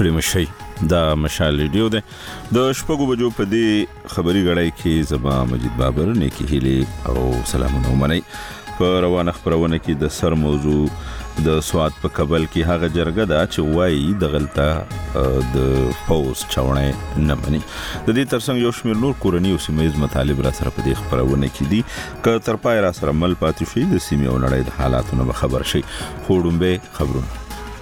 ستړي مشي دا مشال ریډیو ده د شپږو بجو په دې خبري غړای کې زما مجید بابر نیکی هیلي او سلامونه ومني په روانه خبرونه کې د سر موضوع د سواد په کابل کې هغه جرګه دا چې وایي د غلطه د پوز چاونه نه مني د دې ترڅنګ یو شمېر نور کورنی او سیمایي مطالب را سره په دې خبرونه کې دي ک تر پای را سره مل پاتې شي د سیمې او نړۍ د حالاتونو به خبر شي خوړومبه خبرونه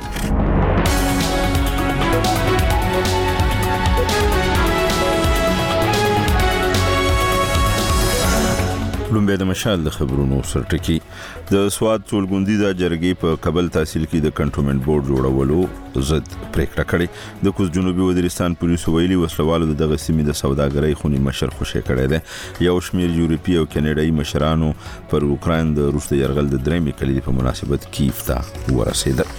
لومبه د مشال د خبرونو سرټکی د سواد ټولګوندي د جرګې په کابل تحصیل کې د کنټرولمنت بورډ جوړولو ضد پریکړه کړې د کوز جنوبي وزیرستان پولیسو ویلي وسلوالو دغه سیمې د سوداګرۍ خونی مشر خوشی کړی دی یو شمیر یورپی او کینیډایي مشرانو پر اوکراین د روس د يرغل د درېمې کلیدي په مناسبت کیف ته ورسېدل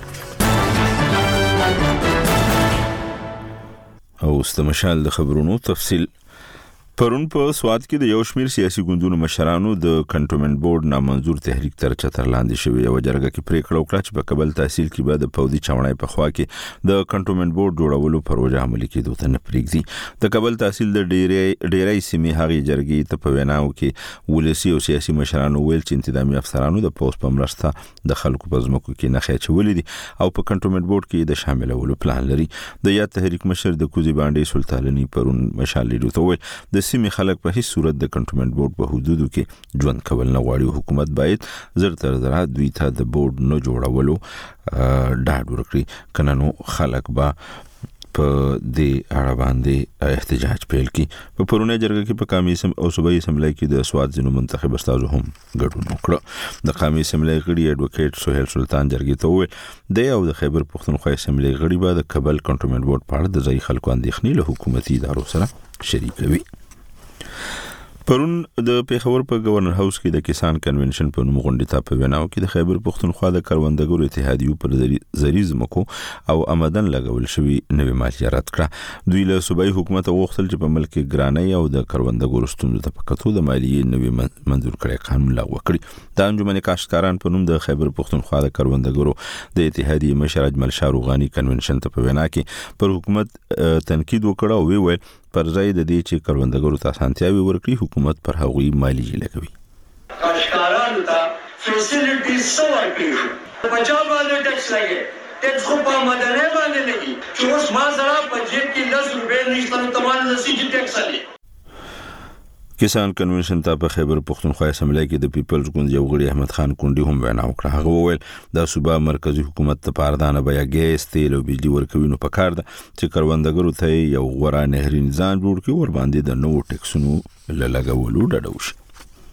او استمشال د خبرونو تفصیل پرون په سواد کې د یو شمیر سیاسي ګوندونو مشرانو د کنټرولمنت بورډ نامنظور تحریک تر چتر لاندې شوی او جرګه کې پریکړه وکړه چې په کابل تحصیل کې به د پودي چاونای په خوا کې د کنټرولمنت بورډ جوړولو پروژه عملي کېدو ته نه پریږدي د کابل تحصیل د ډیرای سیمې هغه جرګې ته په ویناو کې ولسی او سیاسي مشرانو ویل چې انتظامی افسرانو د پوس په مرسته د خلکو په ځمکو کې نه خېچولې دي او په کنټرولمنت بورډ کې د شاملولو پلان لري د یاد تحریک مشر د کوزي باندې سلطانلنی پرون مشال لیدو ته ویل د سیمې خلک په هیڅ صورت د کنټرولمنت بورډ په حدودو کې ژوند کول نه غواړي حکومت باید زر تر زر دوی ته د بورډ نه جوړولو ډاډ ورکړي کنه نو خلک به په دې اړه باندې احتجاج پیل کړي په پرونه جرګه کې په قومي او صوبایي اسمبلی کې د سواد ځینو منتخب استادو هم ګډون وکړ د قومي اسمبلی غړي اډوکیټ سہیل سلطان جرګې ته وویل د او د خیبر پښتونخوا اسمبلی غړي به د کابل کنټرولمنت بورډ په اړه د ځای خلکو اندېښنې له حکومتي ادارو سره شریکوي پرون د پیښور په گورنر هاوس کې د کسان کنونشن په نوم غونډه ته په ویناو کې د خیبر پښتونخوا د کروندګرو اتحادیو پر زریز مکو او آمدن لګول شوی نوې مالیه رد کړه دوی له صوبایي حکومت غوښتل چې په ملک ګرانۍ او د کروندګرو ستونزو ته پکتو د مالیې نوې منظور کړي قانون لغوه کړي د انجمن کاشتکاران په نوم د خیبر پښتونخوا د کروندګرو د اتحادیې مشر اجمل شاروغانی کنونشن ته په وینا کې پر حکومت تنقید وکړ او ویل پر ځای د دې چې کروندګرو ته اسانتیاوي ورکړي حکومت پر هغوی مالیه لګوي کاشکارانو ته فیسیلیټیز سو ورکړي په باندې ټیکس لګي ټیکس خو په مدنه باندې لګي چې اوس ما سره په جیب کې 10 روپے نشته نو تمام نسی چې ټیکس لګي کسان کنونشن ته په خیبر پښتونخوا اسمبلی کې د پیپلز ګوند یو غړي احمد خان کونډي هم وینا وکړه هغه وویل د صوبا مرکزی حکومت ته پاردانه بیا ګیس تیل او بجلی ورکوي نو پکار ده چې کروندګرو ته یو غوړه نهري نظام جوړ کړي ور باندې د نو ټیکسونو لګولو ډډه وشي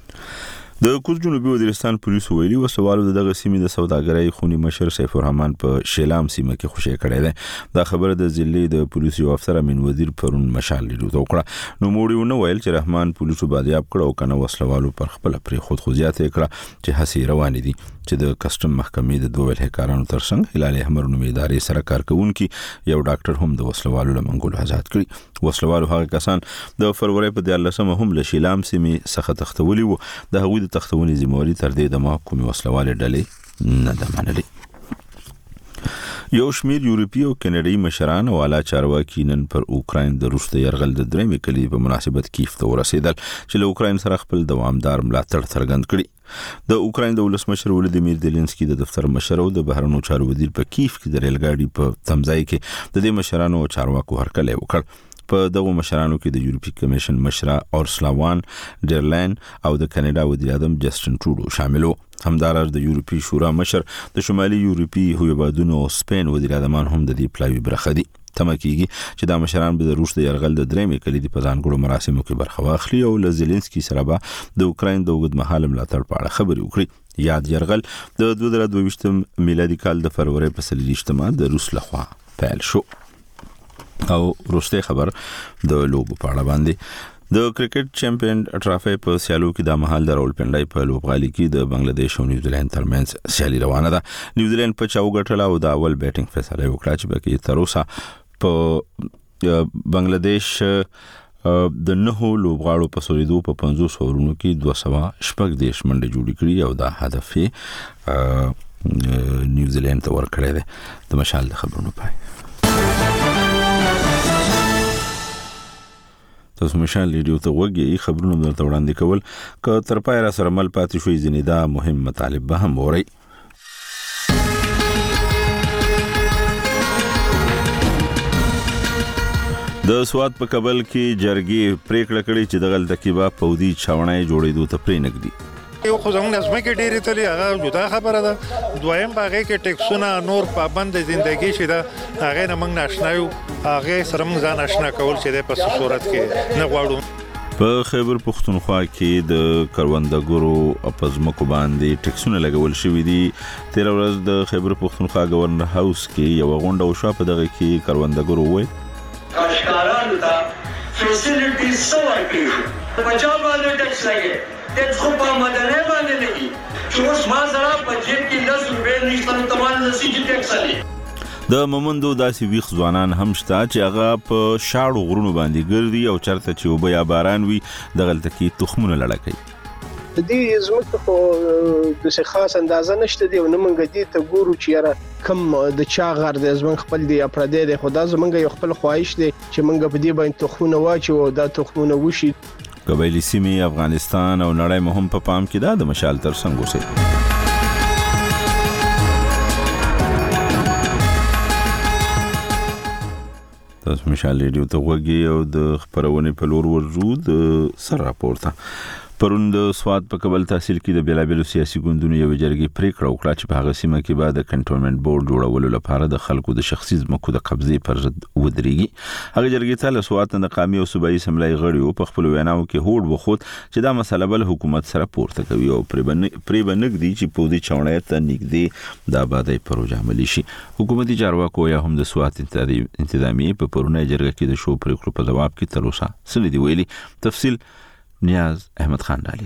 د کوز جنوبي وزیرستان پولیسو ویلي وسوالو دغه سیمې د سوداګرۍ خونی مشر سیف الرحمن په شیلام سیمه کې خوشی کړی دی دا خبره د ضلع د پولیسو افسر امین وزیر پرون مشال لیدو وکړه نو موړي نو ویل چې رحمان پولیسو بادیاب کړه او کنه وسلوالو پر خپل پرې خود خوځیات کړه چې هسي روان دي چې د کسٹم محکمې د دوه هکارانو ترڅنګ هلال احمر نومي ادارې سره کارکونکي یو ډاکټر هم د وسلوالو لمنګول آزاد کړي وسلوالو هغه کسان د فروری په 14 هم له شیلام سیمې څخه تختولي وو د هغوی د تختونې ذمہواری تر دې د محکمې وسلواله ډلې نه ده منلې یو شمیر یورپی او کینیډایي مشران او اعلی چارواکي نن پر اوکراین د روس د يرغل د درېمې کلیدي په مناسبت کیف ته ورسېدل چې له اوکراین سره خپل دوامدار ملاتړ څرګند کړي د اوکراین د ولسمشر ولادیمیر زيلنسکي د دفتر مشر او د بهرنیو چارو وزیر په کیف کې د ریل ګاډي په تمځای کې د دې مشرانو او چارواکو هرکلی وکړ په دغه مشرانو کې د یورپی کمیشن مشره اورسلا وان ډرلاین او د کاناډا وزیر اعظم جسټن ټروډو شاملو همدارس د یورپی شورا مشر د شمالي یورپی هیوادونو او سپین وزیر اعظمان هم د دې پلاوی برخه دي تمه کیږي چې دا مشران به د روس د يرغل د درېمې کلیدي په ځانګړو مراسمو کې برخه واخلي او له زيلنسکي سره به د اوکراین د اوږدمهاله ملاتړ په اړه خبرې وکړي یاد يرغل د 2022 میلادي کال د فروری په 23 د روس لخوا پیل شو او روسته خبر د لوبو په اړه باندې د کرکټ چیمپیون ټرافي په سیالو کې د مهال د راولپنډای په لوبغالي کې د بنگلاديش او نیوزیلند ترمنځ سیالي روانه ده نیوزیلند په چاو غټله او د اول بیټینګ فیصله وکړه چې بلکې تر اوسه په بنگلاديش د نهو لوبغاړو په سوریدو په 500 اورونو کې 214 منډه جوړې کړې او دا هدف یې نیوزیلند ته ورکړی دی د مشال د خبرونو پای تاسو مشال ریډیو ته وګورئ خبرونه درته وړاندې کول که تر پای را سره مل پاتې شوي ځینې دا مهم مطالب به هم وورئ. د سواد په کابل کې جرګې پریکړه کړې چې دغه تکیبا پودي چاونای جوړېدو ته پرې نګدي. یو خو زموږ نظمه کې ډېرې تلي هغه جدا خبره ده. دویم باغې کې ټیکسونه نور پابند ژوندۍ شي دا هغه نه موږ ناشنا یو هغه سره موږ ځان آشنا کول چې د په صورت کې نه غواړو. په خیبر پختونخوا کې د کروندګرو اپزمکو باندې ټیکسونه لګول شوې دي. تیر ورځ د خیبر پختونخوا گورنر هاوس کې یو غونډه وشوه. په دغه کې کروندګرو وایي کاشکارانو ته فیسیلیټیز څه ورکړي په چا باندې ټیکس لګي ټیکس خو په مدني باندې لګي چې اوس ما سره په جیب کې 10 روپۍ نشته نو تمام نسی چې ټیکس لګي. د مومندو داسې ویخ ځوانان هم شته چې هغه په شاړو غرونو باندې ګرځي او چرته چې وبه یا باران وي دغلته کې تخمونه لړه کوي. دې زموږ خو د څه خاص اندازه نشته دی او نه مونږ دې ته ګورو چې یاره کم د چا غر د زمون خپل دی اپرادې د خدا زمونږ یو خپل خواهش دی چې مونږ په دې باندې تخمونه واچو او دا تخمونه وشي. قبایلی سیمې افغانستان او نړۍ مهم په پام کې دا د مشال تر څنګ اوسي. تاسو مشال ریډیو ته وګورئ او د خبرونه په لور ورځو د سر راپورته. پرون د سواد په کابل تحصیل کې د بیلابیلو سیاسي ګوندونو یو جرګې پریکړه وکړه چې په هغه سیمه کې بعد د کنټونمنت بورډ جوړولو لپاره د خلکو د شخصي ځمکو د قبضې پر ضد ودرېږي. هغه جرګې ته له سواد د قومي او صوبایي اسمبلی غړي په خپل ویناو کې هوډ وخت چې دا مسله بل حکومت سره پورته کوي او پرې بنګدي چې په دې چاونې ته نږدې د آبادی پروژه عملي شي. حکومتي چارواکو یا هم د سواد انتظامی په پرونه جرګه کې د شو پریکړو په جواب کې تر اوسه څه دي ویلي. تفصیل نیاز احمد خان ډالي.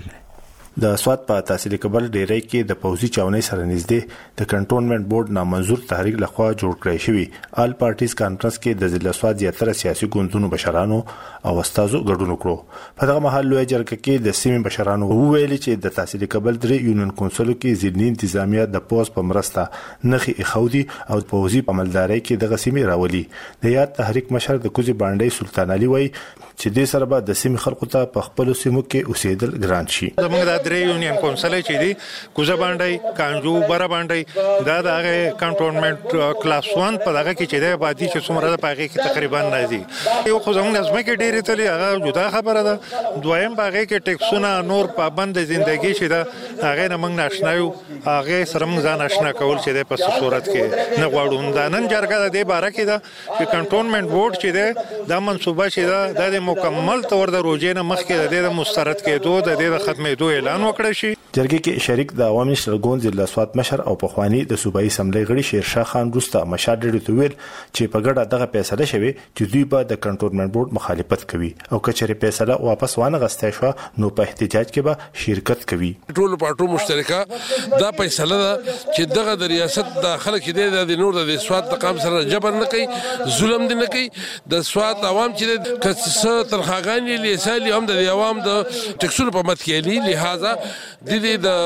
د سواد په تحصیل کابل ډیری کې د پوزي چاونې سره نږدې د کنټونمنت بورډ نامنظور تحریک لخوا جوړ کړی شوی آل پارټیز کانفرنس کې د ضلع سواد زیاتره سیاسي ګوندونو بشرانو او استادو ګډون وکړو. په دغه محل لوی جرګه کې د سیمې بشرانو وویل چې د تحصیل کابل درې یونین کونسل کې ځینې انتظامیه د پوز په مرسته نخي اخودي او پوزي په عملداري کې د سیمې راولي. د یاد تحریک مشر د کوزي باندې سلطان علي وای چې د سره به د سیمې خلکو ته په خپل سیمو کې اوسېدل ګران شي. درې یونین کونسل چې دی کوزه باندې کانجو بره باندې دا د کنټونمنت کلاس 1 په دغه کې چې دی بادي چې څومره د پاګه کې تقریبا راځي. یو خو زموږ نظم کې ډېرې تلي هغه جدا خبره ده. دویم باغې کې ټیکسونه نور پابند ژوندۍ شي دا هغه نه موږ ناشنا یو هغه سره موږ ځان آشنا کول چې په صورت کې نه غواړو. دا نن جرګه د باره کې دا چې کنټونمنت بورډ چې دی دا منصوبه چې دا د مکمل تور د روزې نه مخکې د مسترد کېدو د ختمېدو اعلان وکړ شي. جرګې کې شریک د عوامي شرګون ضلع سواد مشر او پخوانی د صوبایي اسمبلی غړي شیرشاه خان روستا مشر ډېر تویل چې په ګډه دغه فیصله شوی چې دوی به د کنټونمنت بورډ مخالفت کوي او کچري فیصله واپس وانه غستې شو نو په احتجاج کې به شرکت کوي. ټول پارټو مشترکه دا فیصله ده چې دغه د ریاست داخله کې د نور د سواد د قام سره جبر نه کوي ظلم نه کوي. د سواد عوام چې کڅ ترخاګانی لیسالي هم د عوام د ټکسونو په مت کې لې لہذا د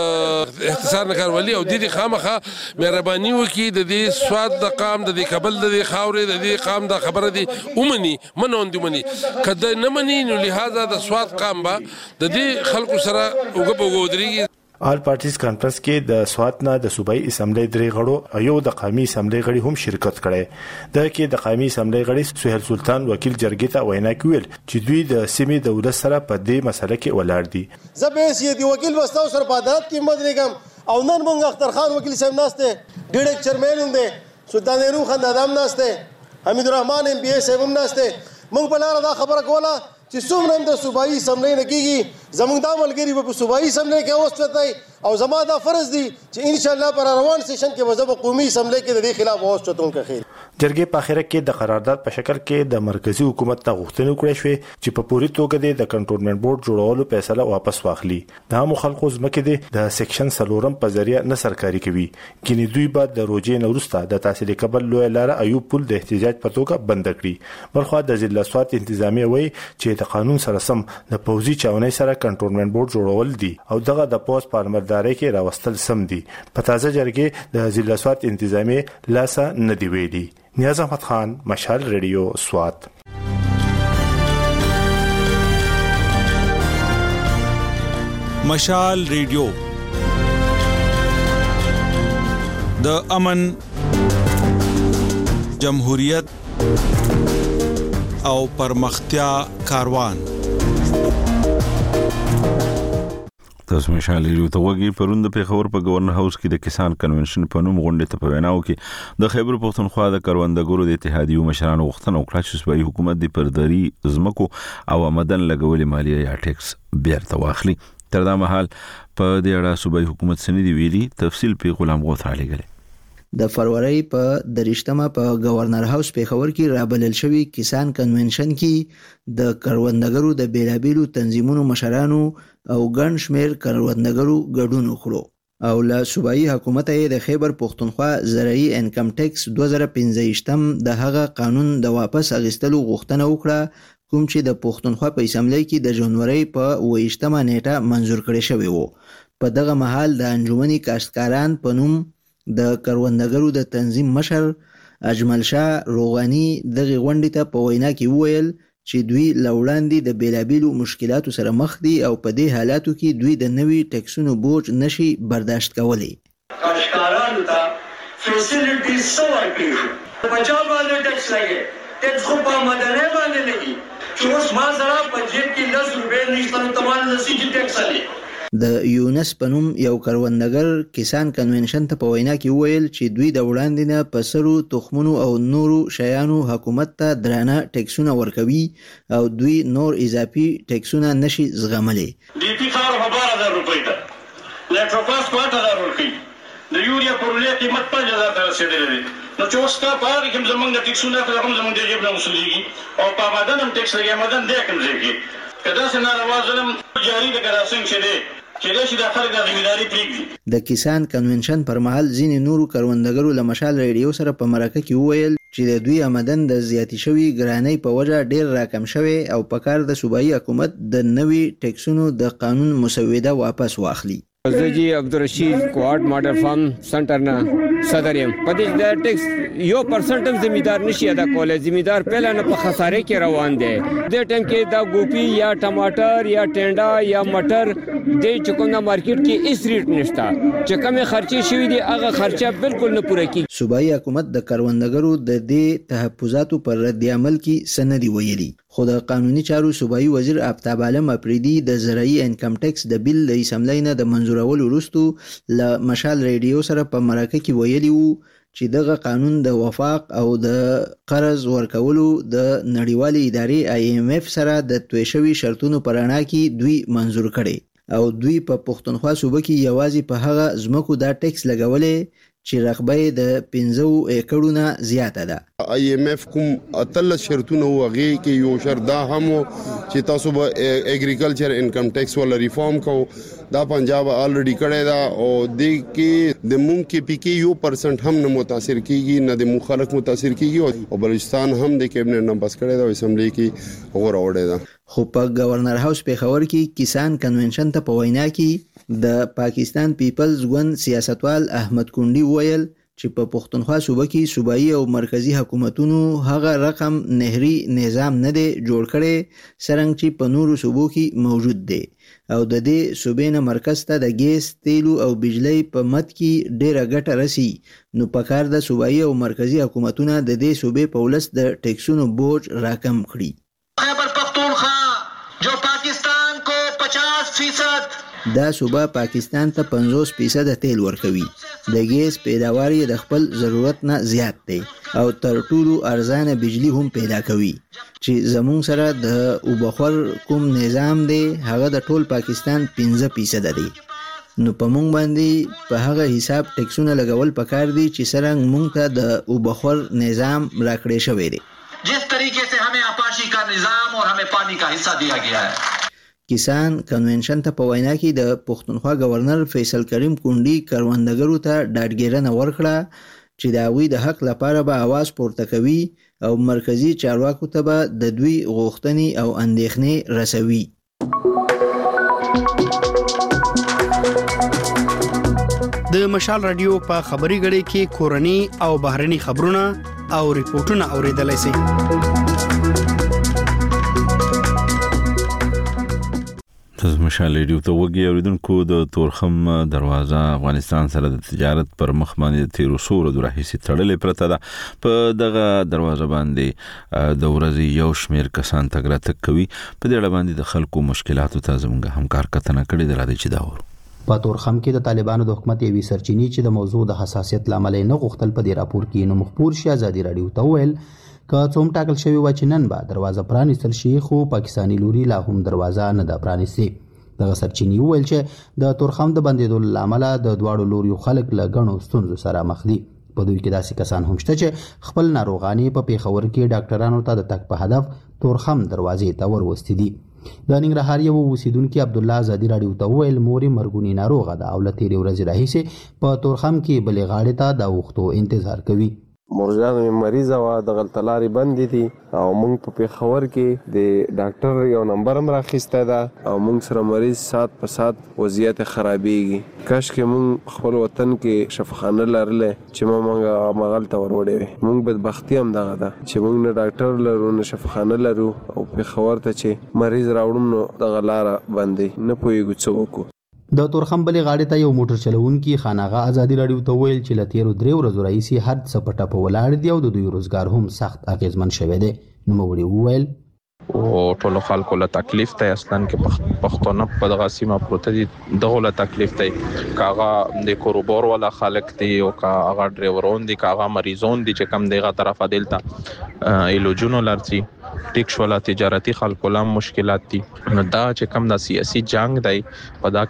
اختصار نکارولي او د خامخه مهرباني وکي د دې سواد د قام د کابل د خاورې د دې قام د خبره دي اومني منوندمني کله نه مني نو لہذا د سواد قام با د دې خلکو سره وګوريږي. آل پارټیز کانفرنس کې د سواد نه د صوبایي اسمبلی درې غړو او یو د قومي اسمبلی غړي هم شرکت کړي. د کې د قومي اسمبلی غړي سهیل سلطان وکیل جرګې ته وینا کوي چې دوی د سیمې دولت سره په دې مسله کې ولاړ دي. زبې سي وکیل وستاو سره په عدالت کې مدرګم او نن مونږ اختر خان وکیل صاحب ناشته ډېر چیرمن هم دي سلطان نورو خان دادام ناشته حمید الرحمن ام پی ای صاحب هم ناشته. مونږ په لار دا خبره کوله چې څومره د صوبایي اسمبلی نه کیږي زموږ د ملګری په صوبایي اسمبلی کې اوسته او زما دا فرض دی چې ان شاء الله پر روان سیشن کې وزب قومي اسمبلی کې د دې خلاف اوسته کوم خیر. جرګې په اخر کې د قرارداد په شکل کې د مرکزی حکومت ته غوښتنه وکړه شوې چې په پوری توګه د کنټونمنت بورډ جوړولو فیصله واپس واخلي. د مخالفو ځمکې د سیکشن 3 په ذریعہ نه سرکاري کوي. کینی دوی بعد د روزې نورسته د تحصیل کابل لوی لار ایوب پل د احتجاج په توګه بند کړی. بلخو د ضلع سواد انتظامی وایي چې د قانون سره سم د پوزي چاونې سره کنټونمنت بورډ جوړول دي او دغه د پوز پارلمانداري کې راوستل سم دي. په تازه جرګې د ضلع سواد انتظامی لاسه نه دی ویلي. نیاز احمد خان مشال ریډیو سواد. مشال ریډیو د امن، جمهوریت او پرمختیا کاروان. تاسو مشال ریډیو ته وګورئ. پرون د پیښور په گورنر هاوس کې د کسان کنونشن په نوم غونډه ته په ویناو کې د خیبر پښتونخوا د کروندګرو د اتحادیو مشرانو غوښتنه وکړه چې صوبایي حکومت د پردري زمکو او آمدن لګولې مالیه یا ټیکس بیرته واخلي. تر دا مهال په دې اړه صوبایي حکومت سندې ویلي. تفصیل په غلام غوث علي غلي. د فروری په 23مه په گورنر هاوس پیښور کې رابلل شوی کسان کنونشن کې د کروندګرو د بیلابیلو تنظیمونو مشرانو او ګڼ شمېر کروندګرو ګډون وکړو او له صوبایي حکومت یې د خیبر پښتونخوا زرعي انکم ټیکس 2015 د هغه قانون د واپس اخیستلو غوښتنه وکړه کوم چې د پښتونخوا په اسمبلی کې د جنوري په 28مه نیټه منزور کړی شوی و. په دغه مهال د انجمني کاشتکاران په نوم د کروندګرو د تنظیم مشر اجمل شاه روغانی دغه غونډې ته په وینا کې وویل چې دوی لوړاندې د بیلابیلو مشکلاتو سره مخ دي او په دې حالاتو کې دوی د نوي ټیکسونو بوج نشي برداشت کولی. کاشتکارانو ته فیسیلیټیز څه ورکړي شو؟ په چا باندې ټیکس لګي؟ ټیکس خو په آمدنۍ باندې لګي چې اوس ما سره په جیب کې 10 روپۍ نشته نو ته مال نشي چې ټیکس لګي. د یونس پنوم یو کروندګر کسان کنونشن ته په وینا کې وویل چې دوی د وړاندې نه په سرو تخمونو او نورو شیانو حکومت ته درانه ټیکسونه ورکوي او دوی نور اضافي ټیکسونه نشي زغملی. ډي پی خاور په 12000 روپۍ ده، لیټروپاس په 8000 ورکوي، د یوریا پر لې قیمت 5000 ته رسیدلی دی. نو چې اوس کا په هغه کې زمونږ د ټیکسونه کوم زمونږ د جیب نه وصولیږي او په آمدن هم ټیکس لګي، آمدن دی کوم ځای کې کدا څنګه ناروا ظلم جاری د کدا څنګه چې دی د کسان کنونشن پر مهال ځینې نورو کروندګرو له مشال ریډیو سره په مرکه کې وویل چې د دوی آمدن د زیاتې شوي ګرانۍ په وجه ډیر راکم شوی او په کار د صوبایي حکومت د نوي ټیکسونو د قانون مسوده واپس واخلي. زجی عبدالرشید کوارد ماډر فارم سنټر نه صدر یم. په دې د ټیکس 1% هم زمیدار نشي ادا کولای. زمیدار پهله نه په خساره کې روان دی. د ټیم کې دا ګوپی یا ټماټر یا ټنډا یا مټر د چکوندا مارکیټ کې اس ریټ نشته چې کومه خرچه شوی دی هغه خرچه بالکل نه پوره کی. صوبایي حکومت د کروندګرو د دې تحفظاتو پر رد عمل کې سندې ویلي. خو د قانوني چارو صوبایي وزیر آفتاب عالم اپریدي د زرعي انکم ټیکس د بیل د اسمبلی نه د منظورولو وروسته له مشال ریډیو سره په مرکه کې ویلي وو چې دغه قانون د وفاق او د قرض ورکولو د نړیوالې ادارې IMF سره د توی شوي شرطونو پر اړه کې دوی منظور کړي او دوی په پښتونخوا صوبه کې یوازې په هغه ځمکو دا ټیکس لګولې چې رقبه د 15 ایکړونو زیاته ده. IMF کوم اتل شرطونه وغه کې یو شرط دا هم چې تاسو به اګریکلچر انکم ټیکس ول ریفارم کو دا پنجاب الریډي کړی دا او د کې د مونږ کې پی کې 1% هم نه متاثر کیږي نه د مخالف متاثر کیږي او بلوچستان هم د کابینټ نه بس کړی دا اسمبلی کې غوړه وړه ده. خو په گورنر هاوس پیښور کې کسان کنونشن ته په وینا کې د پاکستان پیپلز ګوند سیاستوال احمد کونډي ویل چې په پښتونخوا صوبه کې صوبایي او مرکزی حکومتونو هغه رقم نهري نظام نه دی جوړ کړي څنګه چې په نورو صوبو کې موجود دی او د دې صوبې نه مرکز ته د ګیس تیلو او بجلی په مد کې ډیره ګټه رسی. نو په کار د صوبایي او مرکزی حکومتونو د دې صوبې په ولس د ټیکسونو بوج راکم کړي. خیبر پختونخوا جو پاکستان کو 50% دا صوبه پاکستان ته 50% تیل ورکوي. د ګیس پیداوار یې د خپل ضرورت نه زیات دی او تر ټولو ارزانه بجلی هم پیدا کوي چې زموږ سره د اوبخور کوم نظام دی هغه د ټول پاکستان 15% دی. نو په مونږ باندې په هغه حساب ټیکسونه لګول پکار دي چې څنګه مونږ ته د اوبخور نظام راکړې شوی دی. जिस तरीके से हमें आपाशी का निजाम और हमें पानी का हिस्सा दिया गया है. کسان کنونشن ته په وینا کې د پښتونخوا گورنر فیصل کریم کونډي کروندګرو ته ډاډګیرنه ورکړه چې د هغوی د حق لپاره به आवाज پورته کوي او مرکزی چارواکو ته به د دوی غوښتنې او اندېښنې رسوي. د مشال رادیو په خبري غړي کې کورني او بهرني خبرونه او ریپورتونه اوریدلای شئ. تاسو مشال ریډیو ته وګورئ اوریدونکو د تورخم دروازه افغانستان سره د تجارت پر مخ باندې 1300 ورځې راهیسې تړلې پرته ده. په دغه دروازه باندې د ورځې یو شمېر کسان تګ راتګ کوي. په دې اړه باندې د خلکو مشکلاتو ته زموږ همکار کتنه کړې ده. راځي چې دا ورو په تورخم کې د طالبانو د حکومت یوې سرچینې چې د موضوع د حساسیت لامل نه غوښتل په دې راپور کې نو مخبور شي ازادي رادیو ته ویل که څوم ټاکل شوی و چې نن به دروازه پرانیستل شي خو پاکستانی لوري لا هم دروازه نه ده پرانیستې. دغه سرچینې ویل چې د تورخم د بندېدو لامل د دواړو لوریو خلک له ګڼو ستونزو سره مخ دي. په دوی کې داسې کسان هم شته چې خپل ناروغاني په پیښور کې ډاکټرانو ته د تګ په هدف تورخم دروازې ته وروستي دي. د ننګرهار یو اوسیدونکو عبد الله ازادي رادیو ته ویل موري مرګونی ناروغه ده او له تیرې ورځې راهیسې په تورخم کې بلې غاړې ته د وختو انتظار کوي. مرجان مریض و د غلطلاري بند دي او موږ په پیښور کې د ډاکټر یو نمبر هم راخسته ده او موږ سره مریض سات په سات وضعیت خرابېږي. کاش کې موږ خپل وطن کې شفاخانه لرلې چې موږ مغل ته وروړې وي. موږ بدبختی هم دغه ده چې موږ نه ډاکټر لرو نه شفاخانه لرو او پیښور ته چې مریض راوړم نو دغه لاره بندې نه پوهېږو څه وکړو. د تورخم بلې غاړې ته یو موټر چلوونکي خاناغه ازادي رادیو ته ویل چې له تیرو 3 ورځو راهیسې هر څه په ټپه ولاړ دي او د دوی روزګار هم سخت اغیزمن شوی دی. نوموړي وویل او ټولو خلکو له تکلیف ته اصلا کې پښتون په دغه سیمه پروت دي دغه له تکلیف ته کاغه د کوروبور ولا خلک دي او کاغه ډرایورون دي کاغه مریضون دي چې کم دغه طرفه دلته ایلوجونو لرسي ټیک شولا تجارتي خلکو لام مشکلات دي. نو دا چې کم د سیاسي جنگ دی په دا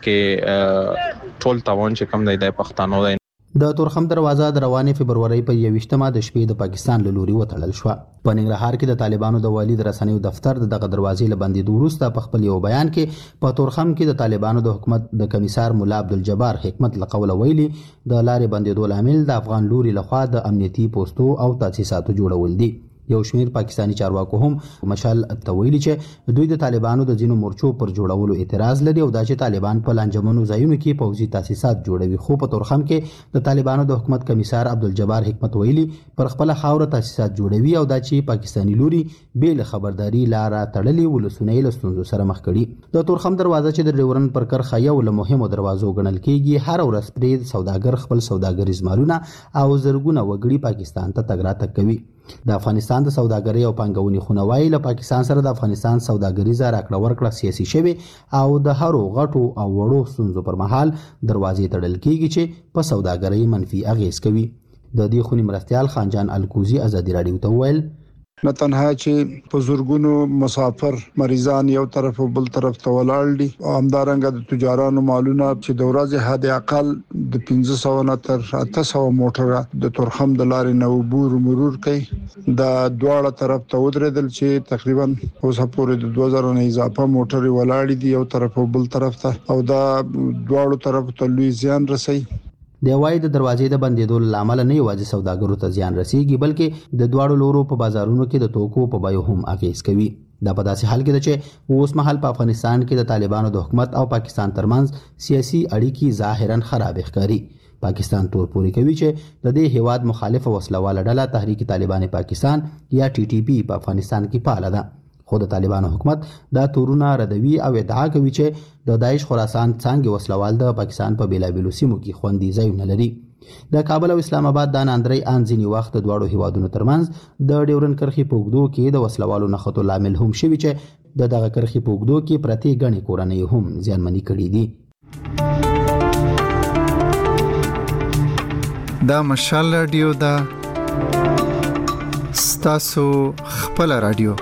کې ټول تاوان چې کم دی د پښتنو دی. د تورخم دروازه د روانې فبرवरी په 28مه د شپې د پاکستان له لوري وتړل شو. په ننګرهار کې د طالبانو د والي د رسنیو دفتر دغه دروازې له بندېدو وروسته په خپل یو بیان کې په تورخم کې د طالبانو د حکومت د کمیسار مولا عبدالجبار حکمت له قوله ویلي د لارې بندېدو لامل د افغان لوري لخوا د امنیتي پوسټو او تاسیساتو جوړول دي. یو شمیر پاکستانی چارواکو هم مشال تویلی چې دوی د طالبانو د ځینو مورچو پر جوړولو اعتراض لري او دا چې طالبان په لانجمنو ځایونو کې پوځي تاسیسات جوړوي. خو په تورخم کې د طالبانو د حکومت کمیسار عبدالجبار حکمت ویلي پر خپل خاوره تاسیسات جوړوي او دا چې پاکستانی لوري بیل خبرداري لاره تړلې ولسونه له ستونزو سره مخ کړي. د تورخم دروازه چې د ډیورن پر کرخه یو له مهمو دروازو ګڼل کېږي هر ورځ پرې سوداګر خپل سوداګریز مالونه او زرګونه وګړي پاکستان ته تګ راتګ کوي. د افغانستان د سوداګرۍ او پانګونې خونوای له پاکستان سره د افغانستان سوداګریزه راکړه ورکړه سیاسي شوی او د هرو غټو او وړو ستونزو پر مهال دروازې تړل کېږي چې په سوداګرۍ منفي اغیز کوي. د دې خونی مرستيال خانجان الکوزی ازادي رادیو ته ویل نه تنها چې په زورګونو مسافر مریضان یو طرف او بل طرف ته ولاړ دي او همدارنګه د تجارانو مالونه چې د ورځې حد اقل د 1500 نه تر 800 موټر د تورخم د لارې نو عبور مرور کوي. د دواړه طرف ته ودرېدل چې تقریبا اوسه پورې د 2000 نه اضافه موټر ولاړ دي یو طرف او بل طرف ته او دا دواړو طرف ته لوی زیان رسي. د وای د دروازې د بندېدو لامل نه یوازې سوداګرو ته زیان رسیږي بلکې د دواړو لورو په بازارونو کې د توکو په بیو هم اغیز کوي. دا په داسې حال کې ده چې اوس مهال په افغانستان کې د طالبانو د حکومت او پاکستان ترمنځ سیاسي اړیکې ظاهرا خراب ښکاري. پاکستان تور پوري کوي چې د دې هیواد مخالف وسلواله ډله تحریک طالبان پاکستان یا ټي ټي پی په افغانستان کې فعال ده. خو د طالبانو حکومت دا تورونه ردوي او ادعا کوي چې د داعش خراسان څنګه وسلوال د پاکستان په بیلابیلو سیمو کې خوندي ځایونه لري. د کابل او اسلام آباد د ناندري انځنی وخت د دواړو هیوادونو ترمنځ د ډیورن کرخي پوګدو کې د وسلوالو نخښتو لامل هم شوی چې د دغه کرخي پوګدو کې پرتی غني کورنۍ هم ځانمنی کړي دي. دا مشال رادیو دا ستاسو خپل رادیو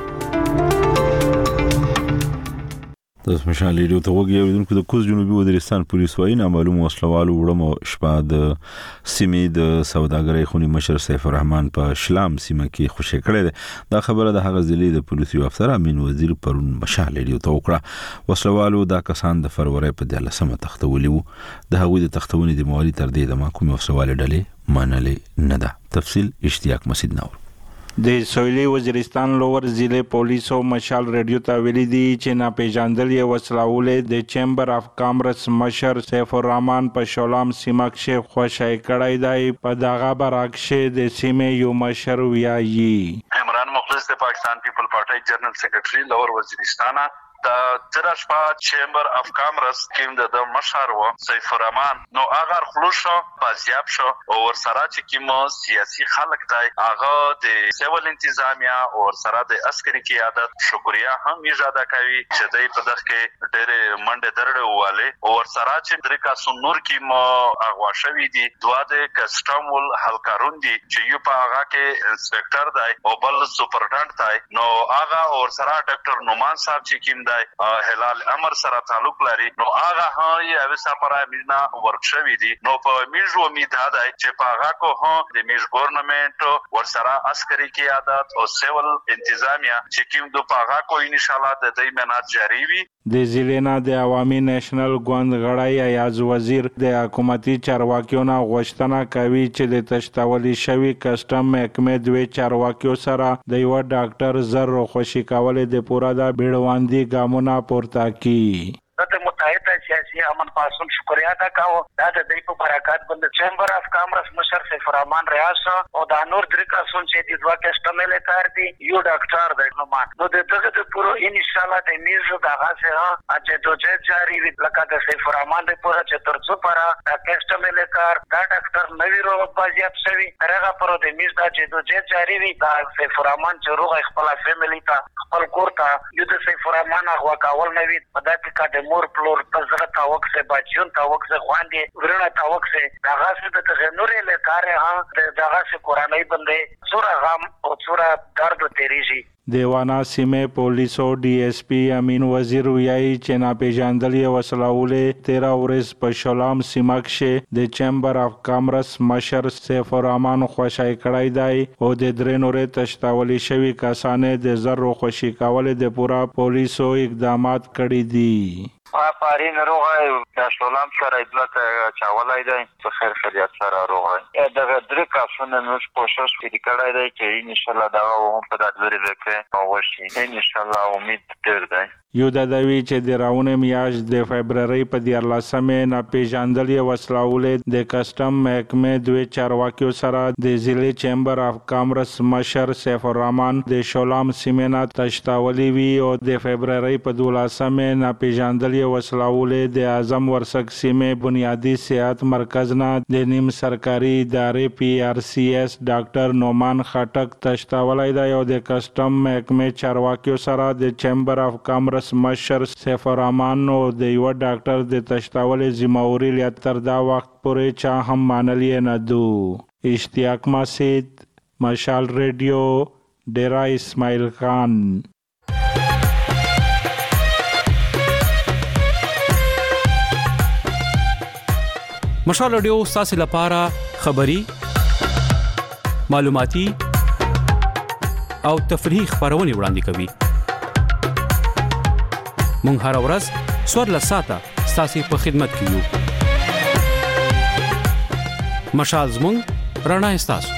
د مشال ریډیو ته وګورئ د کوز جنوبي وزیرستان پولیس وايي نامعلوم وسلوالو وړمو شپه د سیمې د سوداګرۍ خونی مشر سیف الرحمن په شلام سیمه کې خوشی کړی دی. دا خبره د هغه ضلع د پولیسو افسر امین وزیر پرون مشال ریډیو ته وکړه. وسلوالو دا کسان د فروری په 13مه تختولي وو. د هغوی د تختونې د موالي تر دې د محکومي وسلوال ډلې منلې نه ده. تفصیل اشتیاق مسعود نور. د سویلي وزیرستان لوور ضلع پولیسو مشال ریډیو ته ویلي دي چې ناپېژندلې وسلوالې د چیمبر اف کامرس مشر سیف الرحمن په شولام سیمه کې خوشی کړی دی. په دغه برعکس د سیمې یو مشر ویایي عمران مخلص د پاکستان پیپل پارټي جنرال سیکریټري لوور وزیرستان د ترشپا چیمبر اف کامرس کیم د مشر و سیف الرحمن نو اگر خلوشو بازیاب شو او ورسره چې کیمو سیاسي خلک تای هغه د سیول انتظامیه او ورسره د عسکري قیادت شکریا هم اجازه کوي چې دای په دغه کې ډېر منډه درړه واله او ورسره چې درکا سنور کیمو اغوا شوی دي دوا د کسټم ول حلقارون دي چې یو په هغه کې انسپکټر دی او بل سپرډنټ دی نو هغه ورسره ډاکټر نومان صاحب چې کیم دی هلال امر سره تعلق لري نو هغه هي اوسه پر مینا ورک شوی دي نو په میجو امید ده چې په هغه کو هم د میج ګورنمنت ورسره عسکري قیادت او سیول انتظامیه چې کیم دو په هغه کو ان شاء الله د دې منات جاری وي د ضلع د عوامي نېشنل ګوند غړی ایاز وزیر د حکومتي چارواکیو نه غوښتنه کوي چې د تشتولي شوی کسٹم محکمه دوی چارواکیو سره د یو ډاکټر زر خوشی کولې د پورا د بیړواندي ګامونه پورته کی د متحده سیاسي امن پاسون شکریا ادا کاوه دا د دې په برکات باندې چیمبر اف کامرس مشر سیف الرحمن ریاض او د نور درکا سون چې د دوا کسٹمل کار دی یو ډاکټر د نو د دغه د پورو ان شاء الله د میزو دغه سره چې دوجه جاری وي لکه د سیف الرحمن د پورا چې ترڅو پرا د کسٹمل کار دا ډاکټر نوی روغ بازیاب شوی هغه پرو د میز دا چې دوجه جاری وي دا سیف الرحمن چې روغ خپل فیملی ته خپل کور ته یو د سیف الرحمن هغه کاول نوی په دغه کې د مور پلور تزغه تاوک سے بچون تاوک سے خواندې ورنه تاوک سے دغه څه د تغنورې له کار ها دغه څه قرآنی بندې سوره غم او سوره درد تیریږي دیوانا سیمه پولیسو ڈی ایس پی امین وزیر ویاي چې ناپېژاندلې وسلهولې 13 ورځ په شلام سیمه کې د چیمبر اف کامرس مشر سیف الرحمن خوشای کړای دی او د درې نورې تشتاولي شوی کسانې د زر خوشي کولې د پورا پولیسو اقدامات کړي دي پارین روغه د شلام سره ادلت چاولای دی په خیر خیریت سره روغه دغه درې کسونه نو کوشش کړی دی چې ان شاء الله دا هم په دادوري وکړي او وشي ان شاء الله امید ډیر دی یو د دوی چې د راونه میاش د فبرवरी په 14مې ناپېژاندلې وسلهولې د کسٹم محکمه دوی چارواکیو سره د ضلع چیمبر اف کامرس مشر سیف الرحمن د شلام سیمه نه تشتاولي وی او د فبرवरी په 12مې ناپېژاندلې وسلهولې د اعظم ورسک سیمه بنیادی صحت مرکز نه د نیم سرکاري ادارې پی آر سی ایس ډاکټر نومان خټک تشتاولای دی او د کسٹم محکمه چارواکیو سره د چیمبر اف کامرس مشر سیف الرحمن نو د یو ډاکټر د تشتاولې ذمہواری لري تر دا وخت پورې چا هم مانلې نه دو اشتیاق مسید مشال ریډیو ډیرا اسماعیل خان مشال ریډیو تاسو لپاره خبری معلوماتي او تفریحي خبرونه وړاندې کوي مونږ هر ورځ سور لساته ستاسو په خدمت کې یو مشال زمونږ رڼا استاسو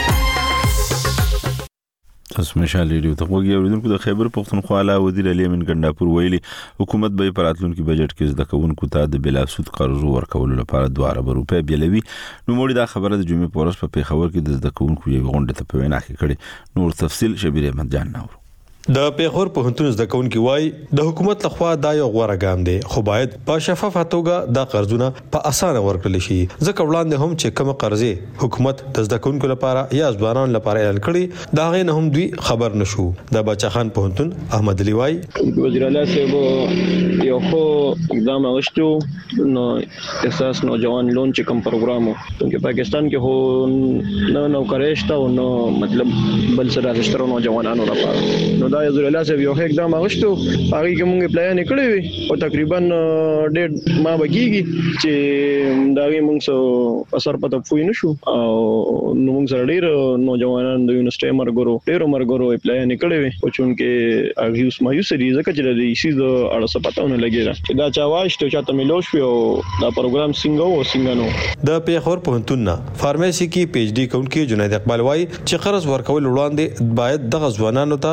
تاسو مشال ریډیو ته وګورئ اوریدونکو د خیبر پختونخوا علاوه وزیر علي امین ګنداپور ویلي حکومت به په راتلونکي بجټ کې زده کوونکو ته د بلا سود قرضو ورکولو لپاره 2 ارب روپۍ بیلوي نو موږ دا خبره د جمعې په ورځ په پیښور کې د زده کوونکو یو غونډه ته په وینا کې کړې نور تفصیل شبیر احمد جان نور د پیښور پوهنتون زده کوونکي وای د حکومت لخوا دا یو غوړه ګام دی خو باید په شفافه توګه دا قرضونه په اسانه ورکړل شي ځکه وړاندې هم چې کوم قرضې حکومت د زده کوونکو لپاره یا ځوانانو لپاره اعلان کړي دا غي نه هم دوی خبر نشو د بچا خان پوهنتون احمد علي وای وزیر اعلی صاحب یو خو اقدام اغشتو نو اساس نوجوان لون چې کوم پروګرام ته پاکستان کې هو نو کارشته او نو مطلب بل سره راشترو نوجوانانو لپاره نو دا وزیر اعلی صاحب یو اقدام اغشتو هغه کې موږ پلان کړی وي او تقریبا ډېر ما بګیږي چې دا موږ سو اثر پته پوي نشو او نو موږ سره ډېر نوجوانان د یونیورسيټي مرګورو ډېر مرګورو پلان کړی وي او چونکه هغه اوس ما یو سړي ځکه چې د ایسي د اړه پتاونه لګیږي چې دا چا واشته چې ته ملوش او دا پروګرام څنګه نو د پیښور پوهنتون فارمیسي کې پی ایچ ډي کوونکی جنید اقبال وای چې قرض ورکول وړاندې باید د غزوانانو ته د روزګار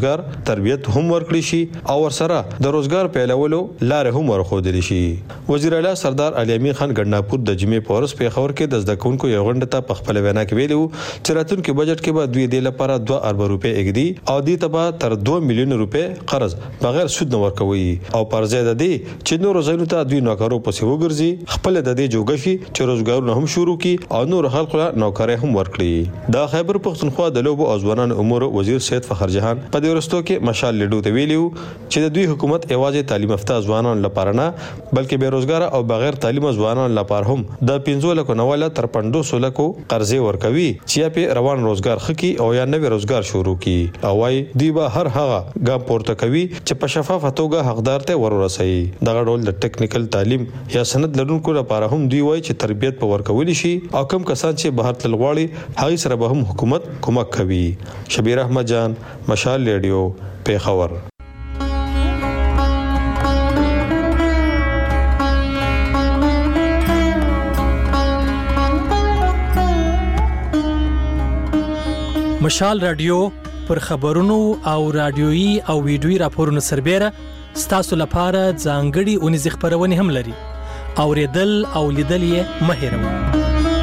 روزګار تربیت هم ورکړي شي او ورسره د روزګار پیلولو لار هم ورخودل شي. وزیر اعلی سردار علي امین خان ګنداپور د جمعې په ورځ په خبر کې د زده کوونکو یو غونډه ته په خپل وینا کې ویلو چې راتلونکي بجټ کې به دوی د لپاره 2 ارب روپے اګدي او د تبا تر 2 میلیون روپے قرض بغیر سود نه ورکوي او پر ځای د دې چې نور زینو ته دوی نوکرو پسې وګرځي خپل د دې جوګشي چې روزګارونه هم شروع کی او نور خلکو نوکري هم ورکړي. د خیبر پختونخوا د لوبو او ځوانان امور وزیر سید فخر جهان په دې ورستو کې مشال لیډو ته ویلو چې د دوی حکومت ایوازې تعلیم یافته ځوانان لپاره نه بلکې بیروزګار او بغیر تعلیم ځوانان لپاره هم د 15 لک نواله تر 500 لک قرضې ورکوي چې په روان روزګار خکې او یا نوې روزګار شروع کی او وايي دی به هر هغه ګام پورته کوي چې په شفافه توګه حقدار ته ورورسي. دغه ډول د ټیکنیکل تعلیم یا سند لرونکو لپاره هم دی وایي چې تربیت په ورکول شي او کم کسان چې بهر تل غواړي هغه سره به هم حکومت کومک کوي. شبیر احمد جان، مشال ریډیو، پیښور. مشال رادیو پر خبرونو او رادیويي او ویډیويي راپورونو سربېره ستاسو لپاره ځانګړي اونیز خبرونه هم لري. اوریدل او لیدل یې مه هېروئ.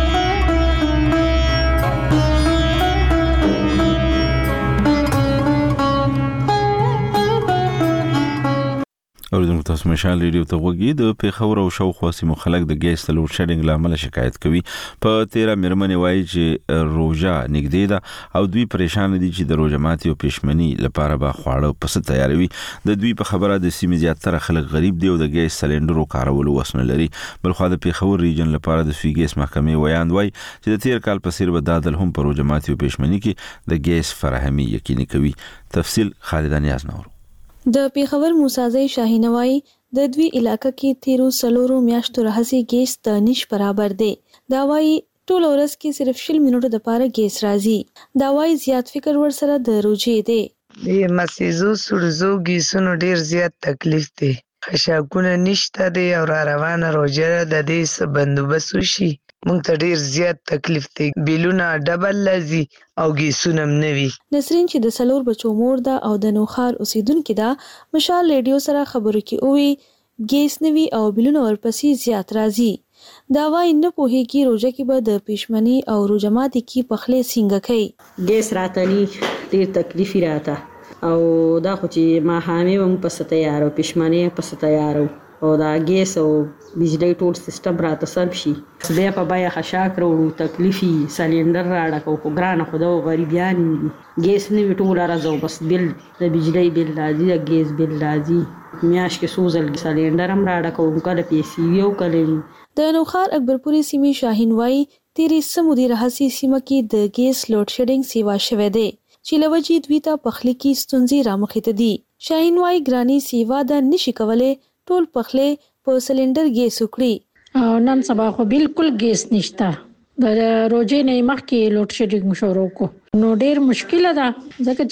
اوریدونکو تاسو مشال ریډیو ته وګورئ. د پیښور او شاوخوا سیمو خلک د ګیس لوډ شیډینګ لامل شکایت کوي. په 13 مېرمنې وایي چې روژه نږدې ده او دوی پریشان دي چې د روژه ماتي او پښمنۍ لپاره به خواړه پس تیاروي. د دوی په خبره د سیمې زیاتره خلک غریب دي او د ګیس سلندرو کارولو وس نه لري. بلخو د پیښور ریجن لپاره د سوي ګیس محکمې ویاند وایي چې د 13 کال په څیر به دادل هم په روژه ماتي او پښمنۍ کې د ګیس فراهمي یقیني کوي. تفصیل خالد نیاز نور. د پیښور موسازی شاهینوای د دوی علاقې کې 13 میاشتو راهسي ګیس ته نش برابر دی. دا وایي ټول ورځ کې صرف 10 منټو د پاره ګیس راځي. دا وایي زیات فکر ورسره د روجې دی. د مسیزو سړزو ګیسونو ډیر زیات تکلیف دی. خشاکونه نشته دی او را روانه روجه د دې څه بندوبست وشي. مونږ ته ډیر زیات تکلیف دی. بیلونه ډبل لذي او ګیسونه هم نوي. نسرین چې د سلور بچو مور ده او د نوخار اوسیدونکو ده مشال ریډیو سره خبرو کې اووي ګیس نوي او بیلونه ورپسې زیات راځي. دا وایي نه پوهیږي روژه کې به د پښمنۍ او روژه ماتي کې پخلې څنګه کوي. ګیس راتلی ډیر تکلیف راته او دا خو چې ما حامي هم پس تیارو پښمنۍ پس تیارو او دا ګیس او بجلی ټول سیستم راته سم شي. بیا په بیا خشاک وروړو تکلیفي سلندر راډکو خو ګرانه خو د غریبیان ګیس نه وی ټول راځو بس بل د بجلی بل راځي د ګیس بل راځي. میاش کې سوزل سلندر هم راډکو کله پیسې یو کله. د نوخار اکبرپوري سیمې شاهین وای تیری سمودي رهسي سیمه کې د ګیس لوډ شیډینګ سیوا شوه دی چې لوجي دوی ته پخلی کې ستونزې رامخې ته دي. شاهین وای ګرانی سیوا د نشي کوله ټول پخلې په سلندر ګیس وکړي. نن سبا خو بالکل ګیس نشته. د روزې نه مخکې لوډ شیډینګ شروع کو نو ډیر مشکله ده ځکه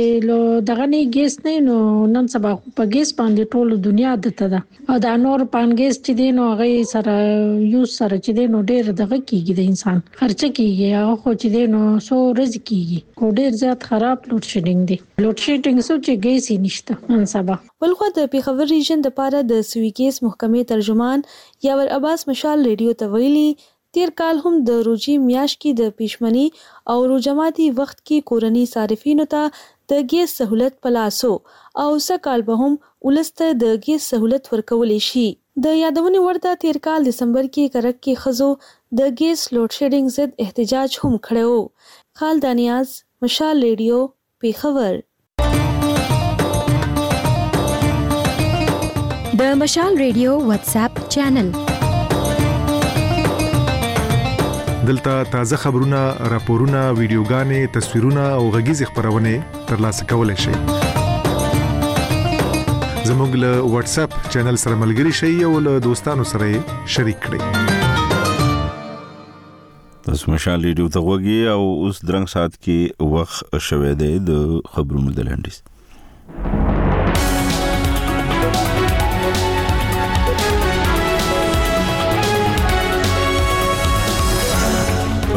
چې دغه نه ګیس نه نو نن سبا په ګیس باندې ټول دنیا دته ده او دا نور پان ګیس چې دی نو هغه سره یو سره چې دی نو ډیر دغه کیږي د انسان خرچه کیږي هغه خو چې دی نو سو رزق کیږي کو ډیر زیات خراب لوډ شیډینګ دی. لوډ شیډینګ سو چې ګیس یې نشته نن سبا. بلخو د پیښور ریجن د پاره د سوي ګیس محکمې ترجمان یاور عباس مشال ریډیو ته ویلي 13 کال هم د روجي میاش کې د پښمنۍ او روجماتي وخت کې کورنۍ صارفینو ته د ګیس سہولت پلاسو او سکال به هم ولسته د ګیس سہولت ورکول شي. د یادونې ورته 13 کال دسمبر کې کرک کې خزو د ګیس لوډ شیډینګ ضد احتجاج هم کړو. خالد نیاز، مشال ریډیو، پیښور. د مشال ریډیو واتس اپ چینل دلته تازه خبرونه، راپورونه، ویډیوګانې، تصویرونه او غږیز خبرونه ترلاسه کولای شئ. زموږ له واتس اپ چینل سره ملګري شئ او له دوستانو سره شریک کړئ. تاسو مشال ریډیو ته وګورئ او اوس درنګ سات کې وخت شوه دی د خبرونو د لنډیز.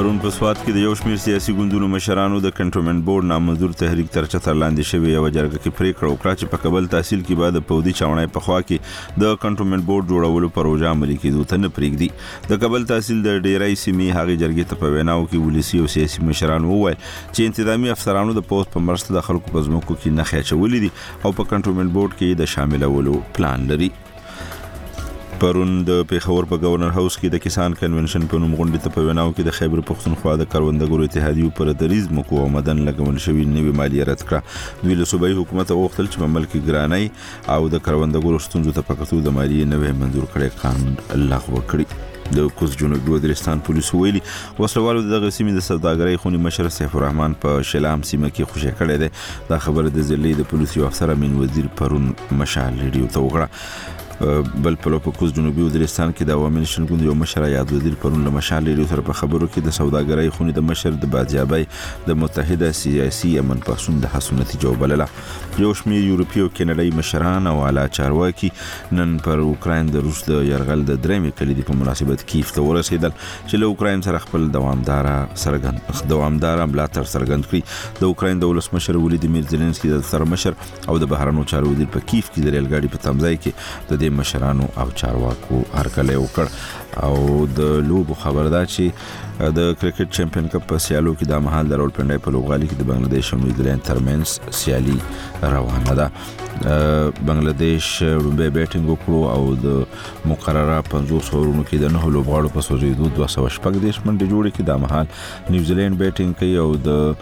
پرون په سوات کې د یو شمېر سیاسي ګوندونو مشرانو د کنټونمنت بورډ نامنظور تحریک تر چتر لاندې شوی یو جرګه کې پریکړه وکړه چې په کابل تحصیل کې بعد پودي چاونای په خوا کې د کنټونمنت بورډ جوړولو پروژه عملي کېدو ته نه پریږدي. د کابل تحصیل د ډیرای سیمې هغه جرګې ته په ویناو کې ولسی او سیاسي مشرانو وویل چې انتظامی افسرانو د پوسټ په مرسته د خلکو په ځمکو کې نه خېچولې دي او په کنټونمنت بورډ کې د شاملولو پلان لري. پرون د پیښور په گورنر هاوس کې د کسان کنونشن په نوم غونډې ته په ویناو کې د خیبر پښتونخوا د کروندګرو اتحادیو پر دریز مکو او مدن لګول شوی نوې مالیه رد کړه. دوی له صوبایي حکومت غوښتل چې په ملک کې ګرانۍ او د کروندګرو ستونزو ته په کتو د مالیې نوې منظور کړي قانون لغوه کړي. د کوز جنوبي وزیرستان پولیسو ویلي وسلوالو دغه سیمې د سوداګرۍ خونې مشر سیف الرحمن په شلام سیمه کې خوشی کړی دی. دا خبره د ضلعي د پولیسو افسر امین وزیر پرون مشال ریډیو ته وکړه. بل په کوز جنوبي وزیرستان کې د عوامي نشن ګوند یو مشر یاد وزیر پرون له مشال ریډیو سره په خبرو کې د سوداګرۍ خونې د مشر د بازیابۍ د متحده سیاسي امن پاسون د حسن نتیجه وبلله. یو شمېر یورپي او کینیډایي مشران او اعلی چارواکي نن پر اوکراین د روس د یرغل د درېمې کلیدي په مناسبت کیف ته ورسېدل چې له اوکراین سره خپل دوامدار ملاتړ څرګند کړي. د اوکراین د ولسمشر ولادیمیر زيلنسکي د سرمشر او د بهرنیو چارو وزیر په کیف کې د ریل ګاډي په تمځای کې د مشرانو او چارواکو هرکلی وکړ. او د لوبو خبر ده چې د کرکټ چمپیون کپ په سیالو کې د مهال د راولپنډۍ په لوبغالي کې د بنگلاديش او نیوزیلند ترمنځ سیالي روانه ده. بنگلاديش به بیټینګ وکړو او د مقرره 500 اورونو کې د 9 لوبغاړو په سوځېدو 214 منډې جوړې کړې. د مهال نیوزیلند بیټینګ کوي او د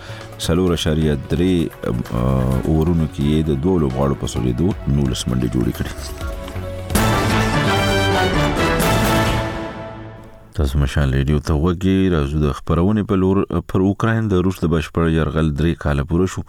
4.3 اورونو کې د 2 لوبغاړو په سوځېدو 19 منډې جوړې کړې. تاسو مشال ریډیو ته وګورئ. راځو د خبرونه په لور. پر اوکراین د روس د بشپړ یرغل 3 کال پوره شو.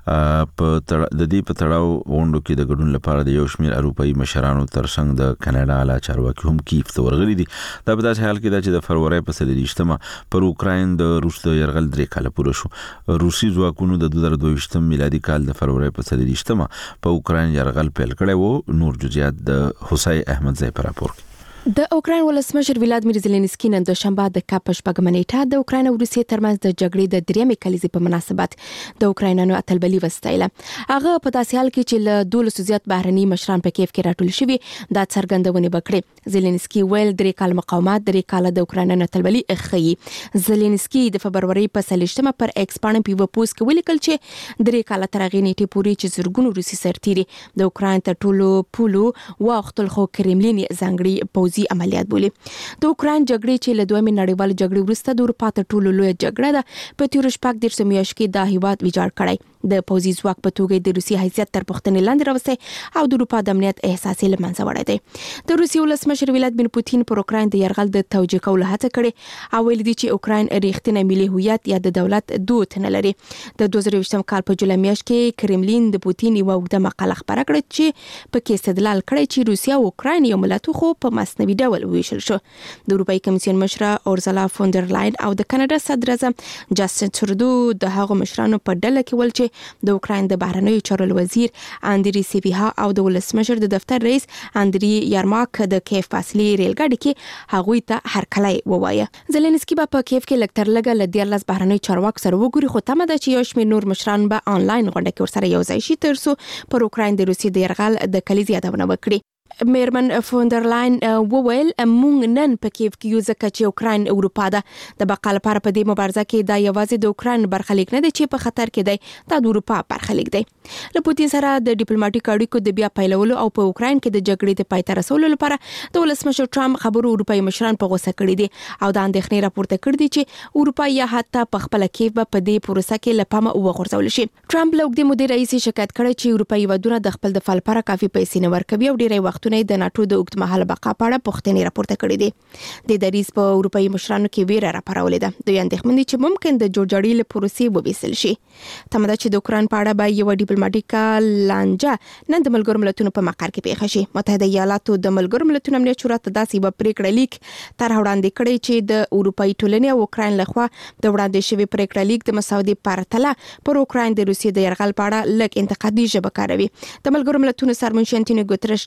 په د دې په تړاو غونډو کې د ګډون لپاره د یو شمېر اروپאי مشرانو ترڅنګ د کاناډا اعلی چارواکي هم کیف ته ورغلي دي. دا په داسې حال کې ده چې د فروری په 23 پر اوکراین د روس د یرغل 3 کال پوره شو. روسي ځواکونو د 2022 میلادي کال د فروری په 23 په اوکراین یرغل پیل کړی و. نور جزئیات د حسین احمدزی پر راپور. د اوکراین ولسمشر ولادیمیر زيلنسکي نن دوشنبه د کاپ شپږم نیټه د اوکراین او روسیې ترمنځ د جګړې د درېمې کلیزې په مناسبت د اوکراینانو اتلبلي وستایله. هغه په داسې حال کې چې له 200 زیات بهرني مشران په کیف کې راټول شوي دا څرګندونه وکړه. زيلنسکي ویل 3 کال مقاومت 3 کال د اوکراینانو اتلبلي اخی. زيلنسکي د فبرवरी په 23 پر ایکس باندې په پوسټ کې ولیکل چې 3 کال تر هغې نیټې پورې چې زرګونو روسي سرتیري د اوکراین تر ټولو پولو واختل خو کرملین ځانګړي پوځي عملیات بولی. د اوکراین جګړې چې له دویمې نړیوال جګړې وروسته د اروپا تر ټولو لوی جګړه ده په تیر شپږ دیرش میاشت کې د هیواد ویجاړ کړی. د پوځي ځواک په توګه د روسي حیثیت تر پوښتنې لاندې راوستی او د اروپا د امنیت احساس یې له منځه وړی دی. د روسي ولسمشر ولادیمیر پوتین پر اوکراین د یرغل د توجیه کولو هڅه کړې او ویلي دي چې اوکراین ریښتینی ملي هویت یا د دولت دود نه لري. د 2020 کال په جولای میاشت کې کرملین د پوتین یو اوږده مقاله خپره کړه چې په کې استدلال کړی چې روسیا او اوکراین یو ملت خو په مصنوعي ډول ویشل شو. د اروپאי کمیسیون مشره اورزلا فوندر لاین او د کاناډا صدر اعظم جاستن ترودو د هغو مشرانو په ډله کې ول چې د اوکراین د بهرنیو چارو وزیر اندری سیبیها او د ولسمشر د دفتر رئیس اندری یارماک د کیف فاصلې ریل ګاډي کې هغوی ته هرکلی ووایه. زيلنسکي په کیف کې لکتر لګه ل 14 بهرنیو چارواکو سره وګوري خو تمه ده چې یو شمېر نور مشران به آنلاین غونډه کې ورسره یو ځای شي ترڅو پر اوکراین د روسي د یرغل د کلیز یادونه وکړي. میرمن فوندر لاین وویل مونږ نن په کیف کې یو ځکه چې اوکراین اروپا ده. د بقا لپاره په دې مبارزه کې دا یوازې د اوکراین برخلیک نه دی چې په خطر کې دی، دا د اروپا برخلیک دی. له پوتین سره د ډیپلوماټیک اړیکو د بیا پیلولو او په اوکراین کې د جګړې د پای ته رسولو لپاره د ولسمشر ټرمپ خبرو اروپאי مشران په غوسه کړي دي او د اندېښنې راپورته کړي دي چې اروپا یا حتی په خپل کیف په دې پروسه کې لپاره وغورځول شي. ټرمپ له اوږدې مودې راهیسې شکایت کړی چې اروپאי ودونه د خپل دفاع لپاره کافي پیسې نه ورکوي او ډېری وختونه د ناتو د اوږدمهاله بقا په اړه پوښتنې راپورته کړې دي. د دریځ په اروپאי مشرانو کې ویره راپارولې ده. دوی اندېښمن دي چې ممکن د جوړجاړي له پروسې وبېسل شي. تمه ده چې د اوکراین په اړه به یو ډیپلوماټیکه لانجه نن د ملګرو ملتونو په مقر کې پیښه شي. متحده ایالاتو د ملګرو ملتونو امنیت شورا ته داسې یو پریکړه لیک طرح وړاندې کړی چې د اروپאי ټولنې او اوکراین لخوا د وړاندې شوی پریکړه لیک د مساودي پرتله پر اوکراین د روسیې د یرغل په اړه لږ انتقادي ژبه کاروي. د ملګرو ملتونو سرمنشي انټونیو ګوتریش نن په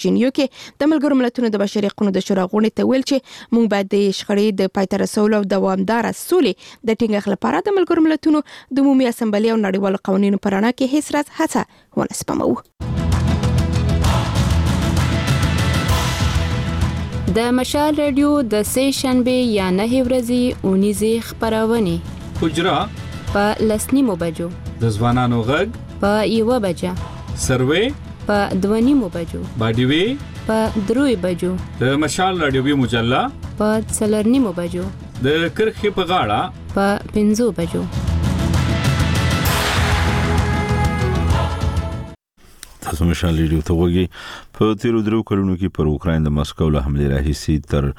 ورجینیو کې د ملګرو ملتونو د بشري حقوقو د شورا غونډې ته ویل چې موږ باید د شخړې د پای ته رسولو او دوامدار سولې د ټینګښت لپاره د ملګرو ملتونو د عمومي اسمبلی او نړیوالو قوانینو په رڼا کې هیڅ راز هڅه ونه سپموو. د مشال رادیو د سې شنبه یا 9 ورځې اونیزه خبرونه حجرا په لسنیمو بجو، د ځوانانو غږ په 1 بجه، سروې په 2 بجو، باډیوي په 3 بجو، د مشال رادیوي مجله په 4 بجو، د کرخې په غاړه په 5 بجو. تاسو مشال رادیو ته وګورئ. په تیرو درو کلونو کې پر اوکراین د مسکو له حمله راهیسي تر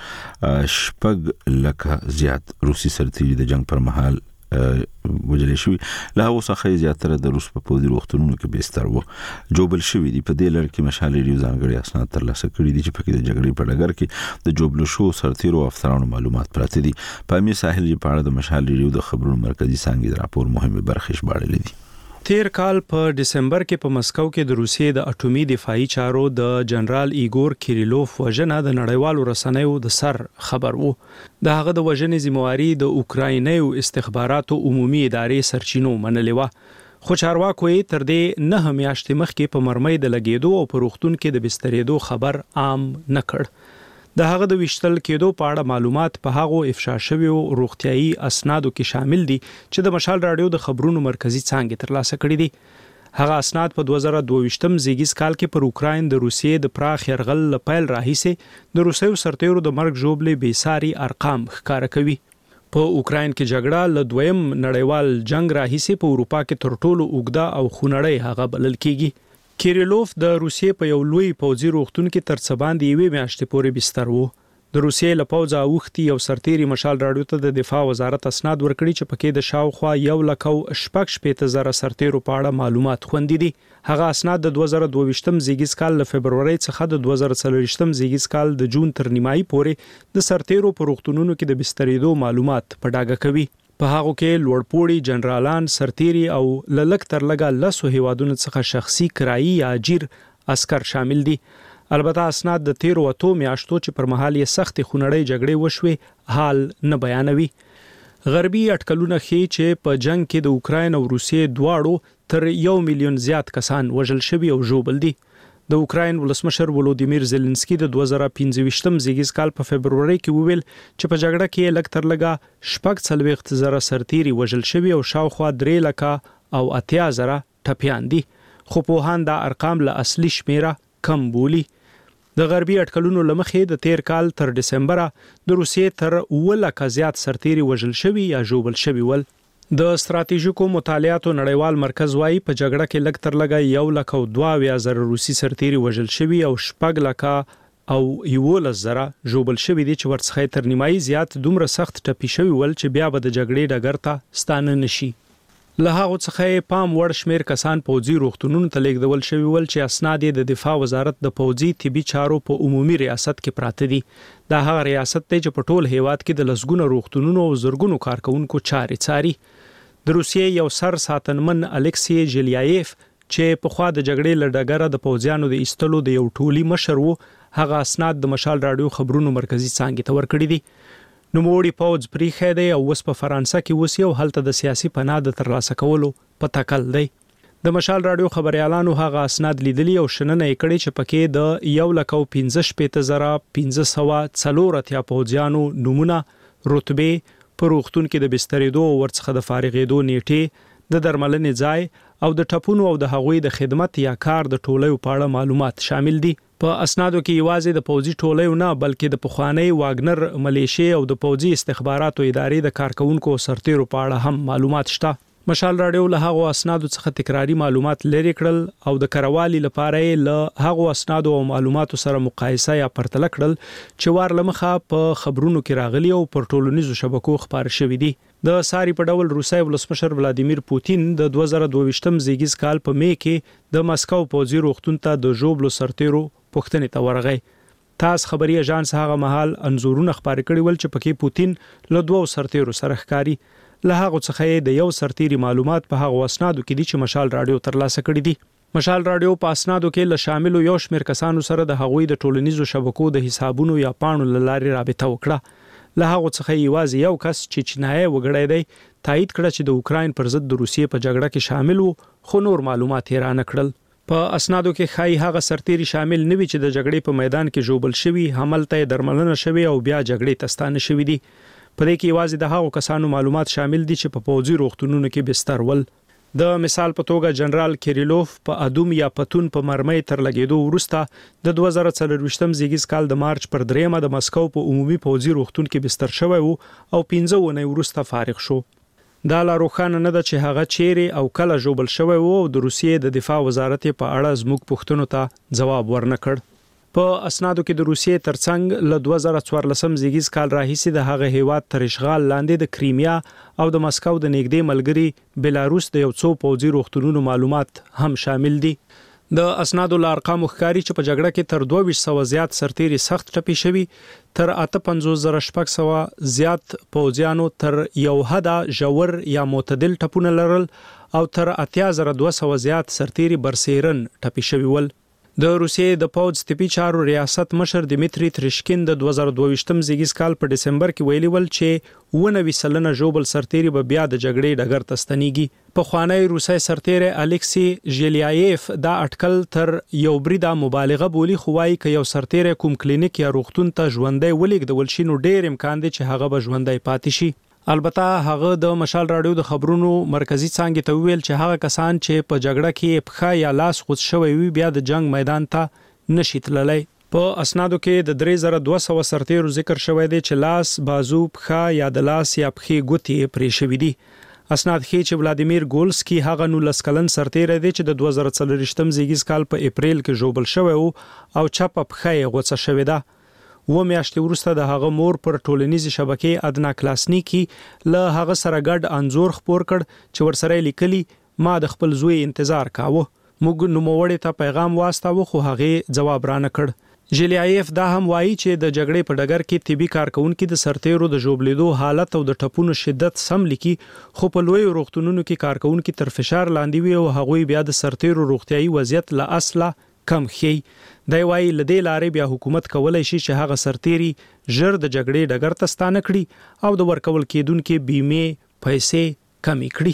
6 لک زیات روسي سرتیري د جنگ پر مهال وجل شوی. له هغه څخه زیاتره د روس په پوځي روغتونونو کې بستر وو جوبل شوی دی. په دې لړ کې مشال رادیو ځانګړي اسناد ترلاسه کړي دي چې په کې د جګړې په ډګر کې د جوبل شو سرتیرو او افسرانو معلومات پراته دي. په امیر ساحل په اړه د مشال رادیو د خبرونو مرکزی څنګه د راپور مهمه برخه شباړلې دي. تیر کال په دسمبر کې په مسکو کې د روسیې د اټومي دفاعي چارو د جنرال ایګور کیریلوف وژنه د نړیوالو رسنیو د سر خبر وو. د هغه د وژنې ذمہواری د اوکراینیو استخباراتو عمومي ادارې سرچینو منلې و. خو چارواکو یې تر دې 9 میاشتې مخکې په مرمۍ د لګیدو او په روغتون کې د بسترېدو خبر عام نه کړ. د هغه د وشتل کېدو په اړه معلومات په هغه افشا شویو روغتيایي اسنادو کې شامل دي چې د مشال رادیو د خبرونو مرکزی څنګه ترلاسه کړي دي. هغه اسناد په 2022م زیږیز کال کې پر اوکراین د روسیې د پراخ يرغل لپیل راهیسه د روسیو سرتیرو د مرګ جوړلې بیساري ارقام ښکارا کوي. په اوکراین کې جګړه له دویم نړیوال جنگ راهیسه په اروپا کې تر ټولو اوږده او خونړۍ هغه بلل کیږي. کیریلوف د روسیې په یو لوی پوځي روغتون کې تر څه باندې 1 میاشتې پورې بستر وو. د روسیې له پوځه اوختي او سرتیري مشال رادیو ته د دفاع وزارت اسناد ورکړي چې پکې د شاوخوا 1,00,000 سرتیرو په اړه معلومات خوندي دي. هغه اسناد د 2022م زیږیز کال له فبرवरी څخه د 2024م زیږیز کال د جون تر نیمایي پورې د سرتیرو په روغتونونو کې د بسترېدو معلومات په ډاګه کوي. په هغه کې لوړپوړي جنرالان سرتیري او للک تر لګا لسو هیوادونو څخه شخصي کرایي یا اجیر عسكر شامل دي. البته اسناد د 13 میاشتو چې پر مهال یې سخت خونړۍ جګړې وشوي حال نه بیانوي. غربي اټکلونه ښیي چې په جنگ کې د اوکراین او روسیې دواړو تر 1 میلیون زیات کسان وژل شوي او ژوبل دي. د اوکراین ولسمشر ولودیمیر زيلنسکي د 2015م زیږیز کال په فبرवरी کې وویل چې په جګړه کې لک تر لګا 4,000 سرتیري وژل شوي او شاوخوا 3,00,000 او 80,000 ټپيان دي. خو په هان دا ارقام له اصلي شمیره کم بولی. د غربي اټکلونو لمخې د تیر کال تر دسمبره د روسیې تر 1,00,000 زیات سرتیري وژل شوي یا ژوبل شوي ول. د ستراتیژیکو مطالعاتو نړیوال مرکز وايي په جګړه کې لک تر لګا 1,02,000 روسي سرتیري وژل شوي او 6,00,000 او 11,000 ژوبل شوي دي چې ورڅخه تر نیمایي زیات دومره سخت ټپي شوي ول چې بیا به د جګړې ډګر ته ستانه نشي. له هغه څخه پام وړ شمیر کسان پوځي روغتونونو ته لیږدول شوي ول چې اسناد د دفاع وزارت د پوځي طبي چارو په عمومي ریاست کې پراته دي. دا هغه ریاست دی چې په ټول هیواد کې د لسګونو روغتونونو او زرګونو کارکونکو چاري څاري. د روسیې یو سر ساتنمن الکسی ژیلیایف چې په خوا د جګړې لړډګره د پوځیانو د ایستلو د یو ټولي مشر وو هغه اسناد د مشال رادیو خبرونو مرکزی څنګه تور کړی دي. نو موړي پوز پریخه دی او وس په فرانسه کې وسی او هلته د سیاسي پناه د ترلاسه کولو په تکل دی. د مشال رادیو خبريالانو هغه اسناد لیدلی او شننه کړي چې پکې د 1,15,500 پوځیانو نمونه رتبه په روغتون کې د بسترېدو او ورڅخه د فارغېدو نیټه د درملنې ځای او د ټپونو او د هغوی د خدمت یا کار د ټولیو په اړه معلومات شامل دي. په اسنادو کې یوازې د پوځي ټولیو نه بلکې د پخوانی واګنر ملیشیا او د پوځي استخباراتو ادارې د کارکونکو سرتیرو په اړه هم معلومات شته. مشال رادیو له هغو اسنادو څخه تکراری معلومات لري کړل او د کروالي لپاره له هغو اسنادو او معلوماتو سره مقایسه یا پرتله کړل چې وارلمخه په خبرونو کې راغلي او پر ټولنیزو شبکو خبر شوي دي. د ساری په ډول روسي ولسمشر ولادیمیر پوتین د 2022م زیږیز کال په می کې د مسکو پوځي روغتون ته د ژوبلو سرتیرو پښتنې ته ورغی. تاس خبري اژانس هغه مهال انزورونه خبري کړي ول چې پکې پوتین له دوه سرتیرو سره ښکاری. له هغه څخه د یو سرتیري معلومات په هغه اسنادو کې دي چې مشال رادیو ترلاسه کړي دي. مشال رادیو په اسنادو کې له شاملو یو شمېر کسانو سره د هغوی د ټولنیزو شبکو د حسابونو یا پاڼو له لارې رابطه وکړه. له هغو څخه یوازې یو کس چې چینایي وګړی دی تایید کړه چې د اوکراین پر ضد د روسیې په جګړه کې شامل وو، خو نور معلومات یې رانه کړل. په اسنادو کې ښایي هغه سرتیري شامل نه وي چې د جګړې په میدان کې ژوبل شوي، هملته یې درملنه شوې او بیا جګړې ته ستانه شوي دي. په دې کې یوازې د هغو کسانو معلومات شامل دي چې په پوځي روغتونونو کې بستر ول. د مثال په توګه جنرال کیریلوف په ادوم یا پتون په مرمۍ تر لګیدو وروسته د 2024 زیږیز کال د مارچ پر 3 د مسکو په عمومي پوځي روغتون کې بستر شوی وو او 15 ونې وروسته فارغ شو. دا لا روښانه نه ده چې هغه چیرې او کله ژوبل شوی وو او د روسیې د دفاع وزارت په اړه زموږ پوښتنو ته جواب ورنکړ. په اسنادو کې د روسیې ترڅنګ له 2014 زیږیز کال راهیسې د هغه هیواد تر اشغال لاندې د کریمیا او د مسکو د نږدې ملګری بیلاروس د یو څو پوځي روغتونونو معلومات هم شامل دي. د اسنادو له ارقامو ښکاري چې په جګړه کې تر 2200 زیات سرتیري سخت ټپي شوي، تر 55600 زیات پوځیانو تر یو حد ژور یا معتدل ټپونه لرل او تر 8200 زیات سرتیري برسیرن ټپي شوي ول. د روسیې د پوځ طبي چارو ریاست مشر دمیتری تریشکین د 2022 زیږیز کال په دسمبر کې ویلي ول چې 90% ژوبل سرتیري به بیا د جګړې ډګر ته ستنېږي. په خوانی روسي سرتیری الکسی ژیلیایف دا اټکل تر یو بریده مبالغه بولی، خو وايي که یو سرتیری کوم کلینیک یا روغتون ته ژوندۍ ولېږدول شي نو ډېر امکان دی چې هغه به ژوندۍ پاتې شي. البته هغه د مشال رادیو د خبرونو مرکزی څانګې ته ویل چې هغه کسان چې په جګړه کې پخا یا لاس غوڅ شوی وي بیا د جنگ میدان ته نشي تللی. په اسنادو کې د 3200 سرتیرو ذکر شوی دی چې لاس، بازو، پخا یا د لاس یا پخې ګوتې پرې شوي دي. اسناد ښیي چې ولادیمیر ګولسکي هغه 19 کلن سرتیری دی چې د 2024 زیږیز کال په اپریل کې ژوبل شوی وو او چپه پخه یې غوڅه شوې ده. و میاشتې وروسته د هغه مور پر ټولنیزې شبکې ادنا کلاسنیکی له هغه سره ګډ انزور خپور کړ چې ورسره لیکلي ما د خپل زوی انتظار کاوه. موږ نوموړی ته پیغام واستاوه خو هغه جواب رانه کړ. ژیلیایف دا هم وایي چې د جګړې په ډګر کې طبي کارکونکو د سرتیرو د ژوبلیدو حالت او د ټپونو شدت سم لیکي، خو په لوی روغتونونو کې کارکونکو تر فشار لاندې وي او هغوی بیا د سرتیرو روغتيایي وضعیت له اصله کم خي. دا وایي لدې لارې بیا حکومت کولای شي چې هغه سرتیري ژر د جګړې ډګر ته ستانه کړي او د ورکول کېدونکو بیمه پیسې کمې کړي.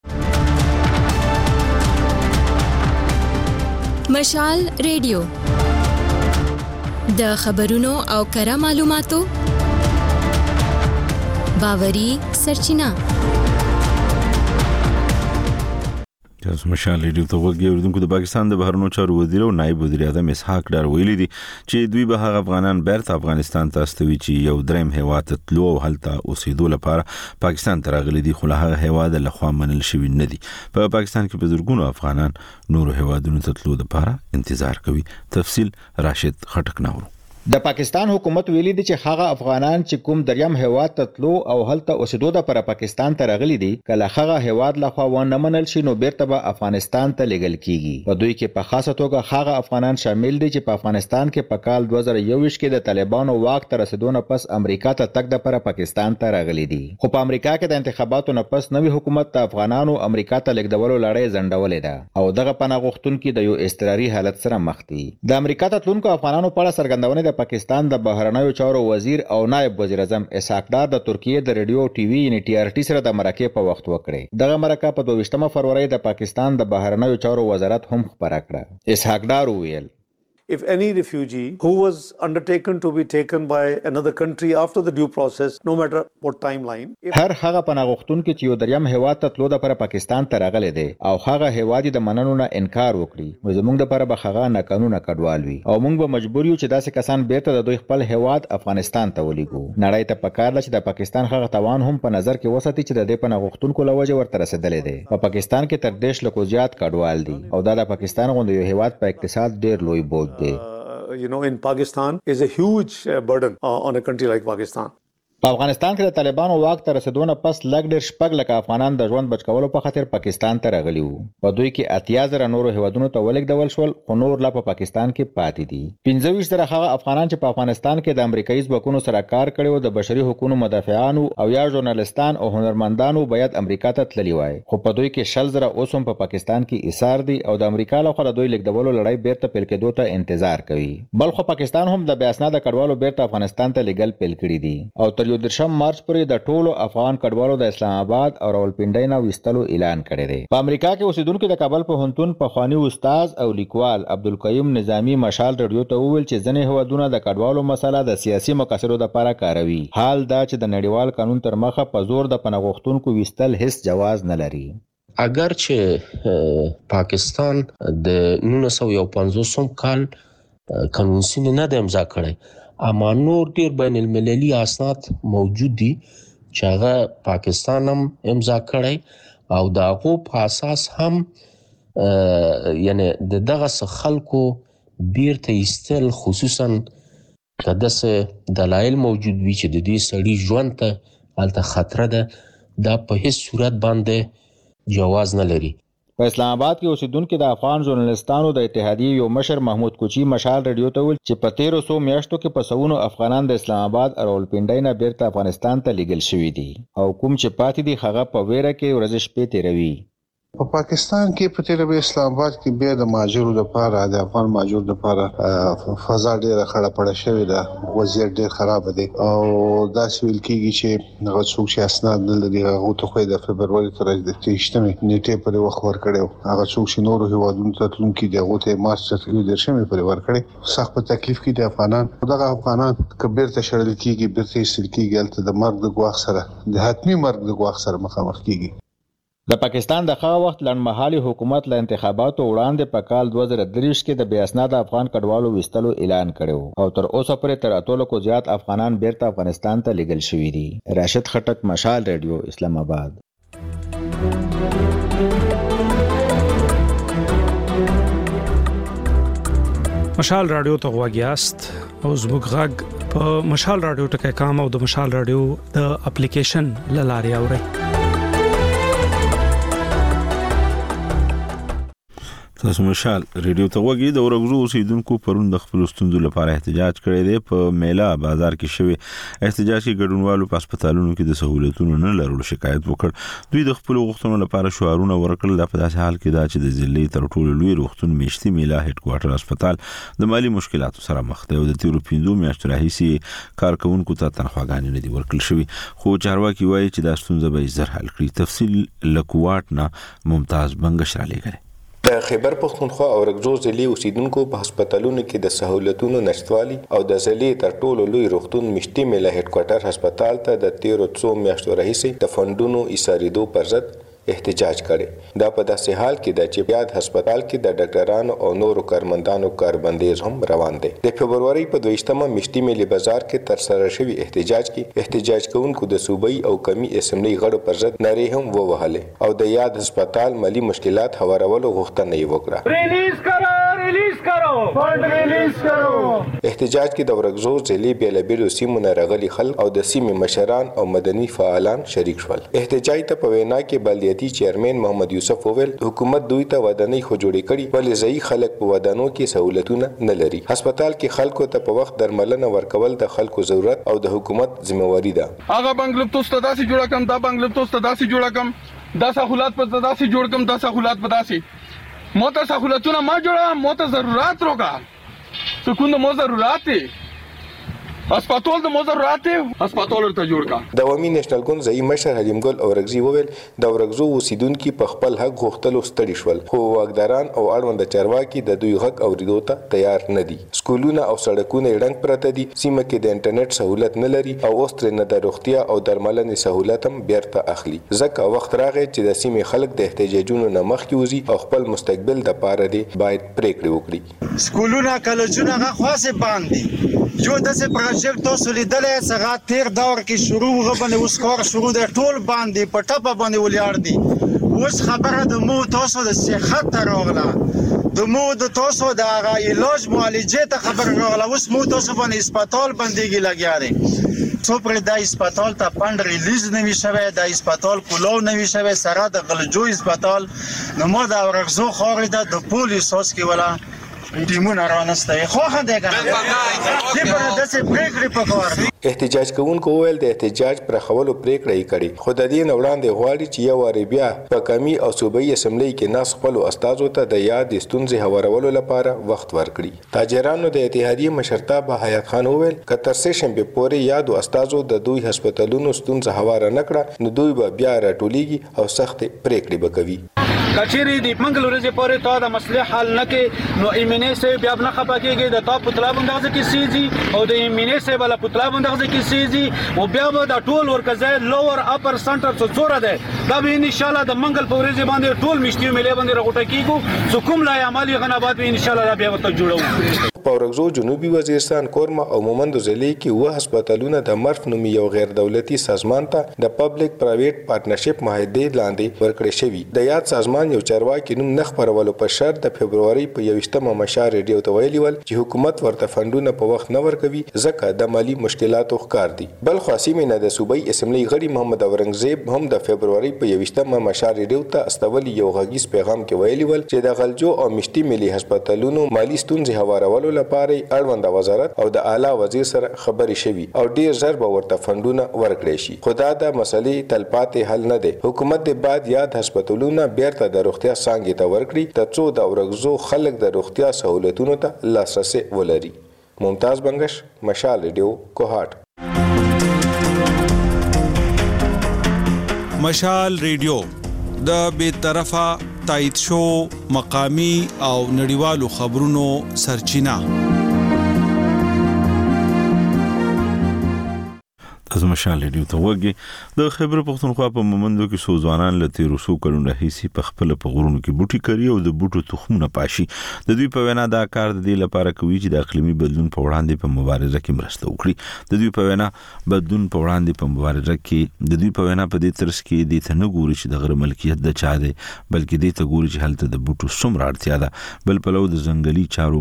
مشال ریډیو د خبرونو او کره معلوماتو باوري سرچینه. مشال ریډیو ته وګورئ. اوریدونکو د پاکستان د بهرنیو چارو وزیر او نائب وزیر اعظم اسحاق ډار ویلي دي چې دوی به هغه افغانان بیرته افغانستان ته استوي چې یو دریم هیواد ته تلو او هلته اوسېدو لپاره پاکستان ته راغلي دي، خو له هغه هیواد له خوا منل شوي نه دي. په پاکستان کې په زرګونو افغانان نورو هیوادونو ته تلو لپاره انتظار کوي. تفصیل راشد خټک ناورو. د پاکستان حکومت ویلي دي چې هغه افغانان چې کوم دریم هیواد ته تلو او هلته اوسېدو لپاره پاکستان ته راغلي دي کله هغه هیواد لخوا ونه منل شي نو بیرته به افغانستان ته لېږل کیږي. په دوی کې په خاصه توګه هغه افغانان شامل دي چې په افغانستان کې په کال 2021 کې د طالبانو واک ته رسیدو نه پس امریکا ته تګ لپاره پاکستان ته راغلي دي. خو په امریکا کې د انتخاباتو نه پس نوي حکومت د افغانانو امریکا ته لېږدولو لړۍ ځنډولې ده او دغه پناه غوښتونکي د یو اضطراري حالت سره مخ دي. د امریکا ته تلونکو افغانانو په اړه څرګندونه د پاکستان د بهرنیو چارو وزیر او نائب وزیر اعظم اسحاق ډار د ترکیه د ریډیو ټي وي یعنی ټي ار ټي سره د مرکه په وخت وکړي. دغه مرکه په 22 فروری د پاکستان د بهرنیو چارو وزارت هم خبره کړه. اسحاق ډار ویل if any refugee who was undertaken to be taken by another country after the due process, no matter what timeline. هر هغه پناهغښتونکي چې یو دریم هیواد ته تلو لپاره پاکستان ته راغلي دي او هغه هیواد د مننو نه انکار وکړي، نو زموږ لپاره به هغه نه قانوني کډوال وي او موږ به مجبور یو چې داسې کسان بیرته د دوی خپل هیواد افغانستان ته ولېږو. نړۍ ته پکار ده چې د پاکستان هغه توان هم په نظر کې وساتي چې د دې پناهغښتونکو لوجه ورته رسیدلې دي. په پاکستان کې تر 10 لکو زیات کډوال دي او دا د پاکستان غوندې یو هیواد په اقتصاد ډېر لوی بوج دی. In Pakistan is a huge burden on a country like Pakistan. په افغانستان کې د طالبانو واک ته رسیدونه پس لږ ډېر شپږ لکه افغانان د ژوند بچ کولو په خاطر پاکستان ته راغلي وو. په دوی کې 80,000 نورو هیوادونو ته ولېږدول شول، خو نور لا په پاکستان کې پاتې دي. 25,000 هغه افغانان چې په افغانستان کې د امریکایي ځواکونو سره کار کړی و، د بشري حقوقو مدافعانو او یا ژورنالستان او هنرمندانو باید امریکا ته تللی وای، خو په دوی کې 20,000 اوس هم په پاکستان کې ایثار دي او د امریکا لخوا د دوی لیږدولو لړۍ بیرته پیل کېدو ته انتظار کوي. بل خو پاکستان هم د بې اسناده کډوالو بیرته افغانستان ته لیږل پیل کړي دي او تر 31 مارچ پورې د ټولو افغان کډوالو د اسلام آباد او راولپنډۍ نه وستلو اعلان کړی دی. په امریکا کې اوسیدونکو د کابل پوهنتون پخوانی استاد او لیکوال عبدالقیوم نظامی مشال رادیو ته وویل چې ځینې هیوادونه د کډوالو مسله د سیاسي مقاصدو لپاره کاروي. حال دا چې د نړیوال قانون تر مخه په زور د پناه غوښتونکو وستل هیڅ جواز نه لري. اگر چې پاکستان د 1950 کال قانون نه د امضا کړی، اما نور ډیر بین المللي اسناد موجود دي چې هغه پاکستان هم امضا کړی او د هغو په اساس هم یعنی د دغه خلکو بیرته ایستل، خصوصا که داسې دلایل موجود وي چې د دې سړي ژوند ته هلته خطره ده، دا په هیڅ صورت باندې جواز نه لري. په اسلام آباد کې اوسیدونکو د افغان ژورنالستانو د اتحادیې یو مشر محمود کوچی مشال رادیو ته ویل چې په 1300 میاشتو کې په سونو افغانان د اسلام آباد او راولپنډۍ نه بیرته افغانستان ته لیږل شوي دي او کوم چې پاتې دي هغه په ویره کې ورځې شپې تیروي. په پاکستان کې په تیر به اسلام آباد کې بیا د ماجرو لپاره د افغان ماجرو لپاره فضا ډیره خړه پړه شوې ده، وضعیت ډیر خراب دی او دا ویل کېږي چې هغه څوک چې اسناد نه لري هغه ته خو د فبروري تر 28 نیټه پر وخت ورکړو، هغه څوک چې نورو هیوادونو ته تلونکي دی هغه ته مارچ تر 13 پر ورکړي. سخت په تکلیف کې دي افغانان. دغه افغانان کبیر ته شړل کېږي، بیرته ایستل کېږي، البته د مرګ د ګواښ سره د حتمی مرګ د ګواښ سره مخامخ کېږي. د پاکستان د هغه وخت لنډمهالي حکومت له انتخاباتو وړاندې په کال 2023 کې د بې اسناده افغان کډوالو وستلو اعلان کړو او تر اوسه پورې تر 8 کو زیات افغانان بیرته افغانستان ته لیږل شوي دي. راشد خټک، مشال رادیو، اسلام آباد. مشال رادیو ته غواګیاست او زموږ غږ په مشال رادیو ټکي کام او د مشال رادیو د اپلیکیشن لاري اوري. تاسو مشال ریډیو ته وګورئ. د ورغزو اوسیدونکو پرون د خپل ستوندو لپاره احتجاج کړی دی. په میلا بازار کې شوی احتجاج کې ګډونوالو په هسپتالونو کې د سہولتونو نه لرلو شکایت وکړ. دوی د خپل غوښتنو لپاره شعارونه ورکړل. په داسې حال کې دا چې د ضلع تر ټولو لوی روغتون میشتي میلا هډ کوارټر هسپتال د مالی مشکلاتو سره مخ دی او د تیرو 15 میاشتو راهیسې کارکونکو ته تنخواګانې نه دي ورکړل شوی، خو چارواکي وایي چې دا ستونزه به زر حل کړي. تفصیل لکوات نه ممتاز بنگش را لګل. د خیبر پختونخوا او رګزو ضلعي اوسیدونکو په هسپتالونو کې د سہولتونو نشټوالي او د ضلعي تر ټولو لوی روغتون مشتي میله هډ کوارټر هسپتال ته د 13 میاشتو راهیسې د فندونو ایثاریدو پر ضد احتجاج کړي. دا په داسې حال کې د چې یاد هسپتال کې د ډاکټرانو او نورو کارمندانو کاربندیز هم روان دي. د فبرवरी په 22مه مشتي میلې بازار کې تر سره شوی احتجاج کوونکو د صوبایي او کمی اسمبلی غړو پر ضد نارې هم ووهلې او د یاد هسپتال مالی مشکلات هوارولو غوښتنه یې وکړه. ریلیز کړو فند ریلیز کړو. احتجاج کې د ورغزو ضلعي بیلابیلو سیمو نه راغلي خلک او د سیمې مشران او مدني فعالان شریک شول. احتجاج ته په وینا کې بلدیاتي چیرمن محمد یوسف وویل حکومت دوی ته ودانۍ خو جوړې کړي ولې ځای خلک په ودانو کې سہولتونه نه لري. هسپتال کې خلکو ته په وخت درملنه ورکول د خلکو ضرورت او د حکومت ذمہواری ده. هغه بنگلو توسته داسې جوړ کم دا بنگلو توسته داسې جوړ کم دا سہولت په داسې جوړ کم دا سہولت په داسې موته سہولتونه ما جوړه موته ضرورت روکا سکون مو ضرورت دي هسپتال د مضرات هسپتال ورته جوړ کا. د عوامي نېشنل ګوند ځای مشر حلیم ګل اورغزي وویل د اورغزو اوسیدونکو په خپل حق غوښتلو ستړي شول خو واګداران او اړوند چارواکي د دوی حق اوریدو ته تیار نه دي. سکولونه او سړکونه ډنګ پرته دي. سیمه کې د انټرنیټ سہولت نه لري او اوس تر نه د روغتیا او درملنې سہولت هم بیرته اخلي. ځکه وخت راغی چې د سیمې خلک د احتجاجونو نه مخکې وځي او خپل مستقبل د پاره دی باید پریکړه وکړي. سکولونه کالجونه هغه خاصه باندې جو داسې پروژیکټ تاسو لیدلې څنګه تیر دور کې شروع غوښنه اوس کار شروع د ټول باندې په ټاپه باندې ولیار دي. اوس خبره د مو تاسو د صحت راغله د مو د تاسو د علاج معالجې ته خبر راغله اوس مو تاسو باندې هسپتال باندې لګیا دي څو پر د هسپتال ته فند ریلیز نه وی شوی د هسپتال کولو نه وی شوی سره د غلجو هسپتال نو مو د ورغزو خوري د پولیس اوس کې ولا ټیمونه روانسته خو خدای کنه دې په داسې پریکړې پکور احتجاج کوونکو ویل د احتجاج پر خولو پریکړې کړي خو د دې وړاندې غواړي چې یو واری بیا په کمی او صوبایي اسمبلی کې ناس خپل استادو ته د یاد ستونزې هوارولو لپاره وخت ورکړي تاجرانو د اتحادیې مشرتابه حیات خان ویل که تر سشنبه پورې یادو استادو د دوی هسپتالونو ستونزه هوار نه کړه نو دوی به بیا راټولېږي او سخت پریکړې وکوي کچېری د منګل ورځې پورې تا د مسلې حل نه کې نو ایمینې سه بیا نه خپاکېږي د تا پتلا بندغه کې سيزي او د ایمینې سه بل پتلا بندغه کې سيزي او بیا به د ټول ورکزې لوور اپر سنټر څو زوره ده دا به ان شاء الله د منګل په ورځې باندې ټول مشتي ملي باندې راغټه کیږي څو کوم لا عملي غنابات به ان شاء الله بیا وته جوړو پورغزو جنوبي وزیرستان کورما او مومندو ضلع کې و هسپتالونه د مرف نومي یو غیر دولتي سازمان ته د پبلک پرایویټ پارتنرشپ معاهده لاندې ورکړې شوی د یاد سازمان یو چارواکي نوم نخ پرولو په شرط د فبرवरी په 21مه مشال ریډیو ته ویلي ول چې حکومت ورته فندونه په وخت نه ورکوي ځکه د مالی مشکلاتو ښکار دي بل خاصیمه نه د صوبایي اسمبلی غړي محمد اورنګزیب هم د فبرवरी په 21مه مشال ریډیو ته استولی یو غږیز پیغام کې ویلي ول چې د غلجو او مشتي ملي هسپتالونو مالی ستونزې هوارولو لپاره اړوند وزارت او د اعلی وزیر سره خبرې شوي او ډیر ژر به ورته فندونه ورکړي شي خدا د مسلې تلپاتې حل نه دی حکومت د بعد یاد هسپتالونه بیرته د روغتیا څنګه ته ورکړي ترڅو د اورغزو خلک د روغتیا سہولتونو ته لاسرسي ولري ممتاز بنگش مشال ریډیو کوهاټ مشال ریډیو د بې طرفه تایید شو مقامی او نړیوالو خبرونو سرچینه از مشال ریډیو ته وګي د خبر پښتونخوا په مومندو کې سوزوانان لته روسو کلون راهيسي په خپل په غرونو کې بوټي کوي او د بوټو تخمونه پاشي د دوی په وینا دا کار د دې لپاره کوي چې د اقليمي بدلون په وړاندې په مبارزه کې مرسته وکړي د دوی په وینا بدلون په وړاندې په مبارزه کې د دوی په وینا په دې ترڅ کې د تنګوري چې د غیر ملکیت د چا دی بلکې د تګوري چې هلته د بوټو څومره اړتیا ده بل په لو د ځنګلي چارو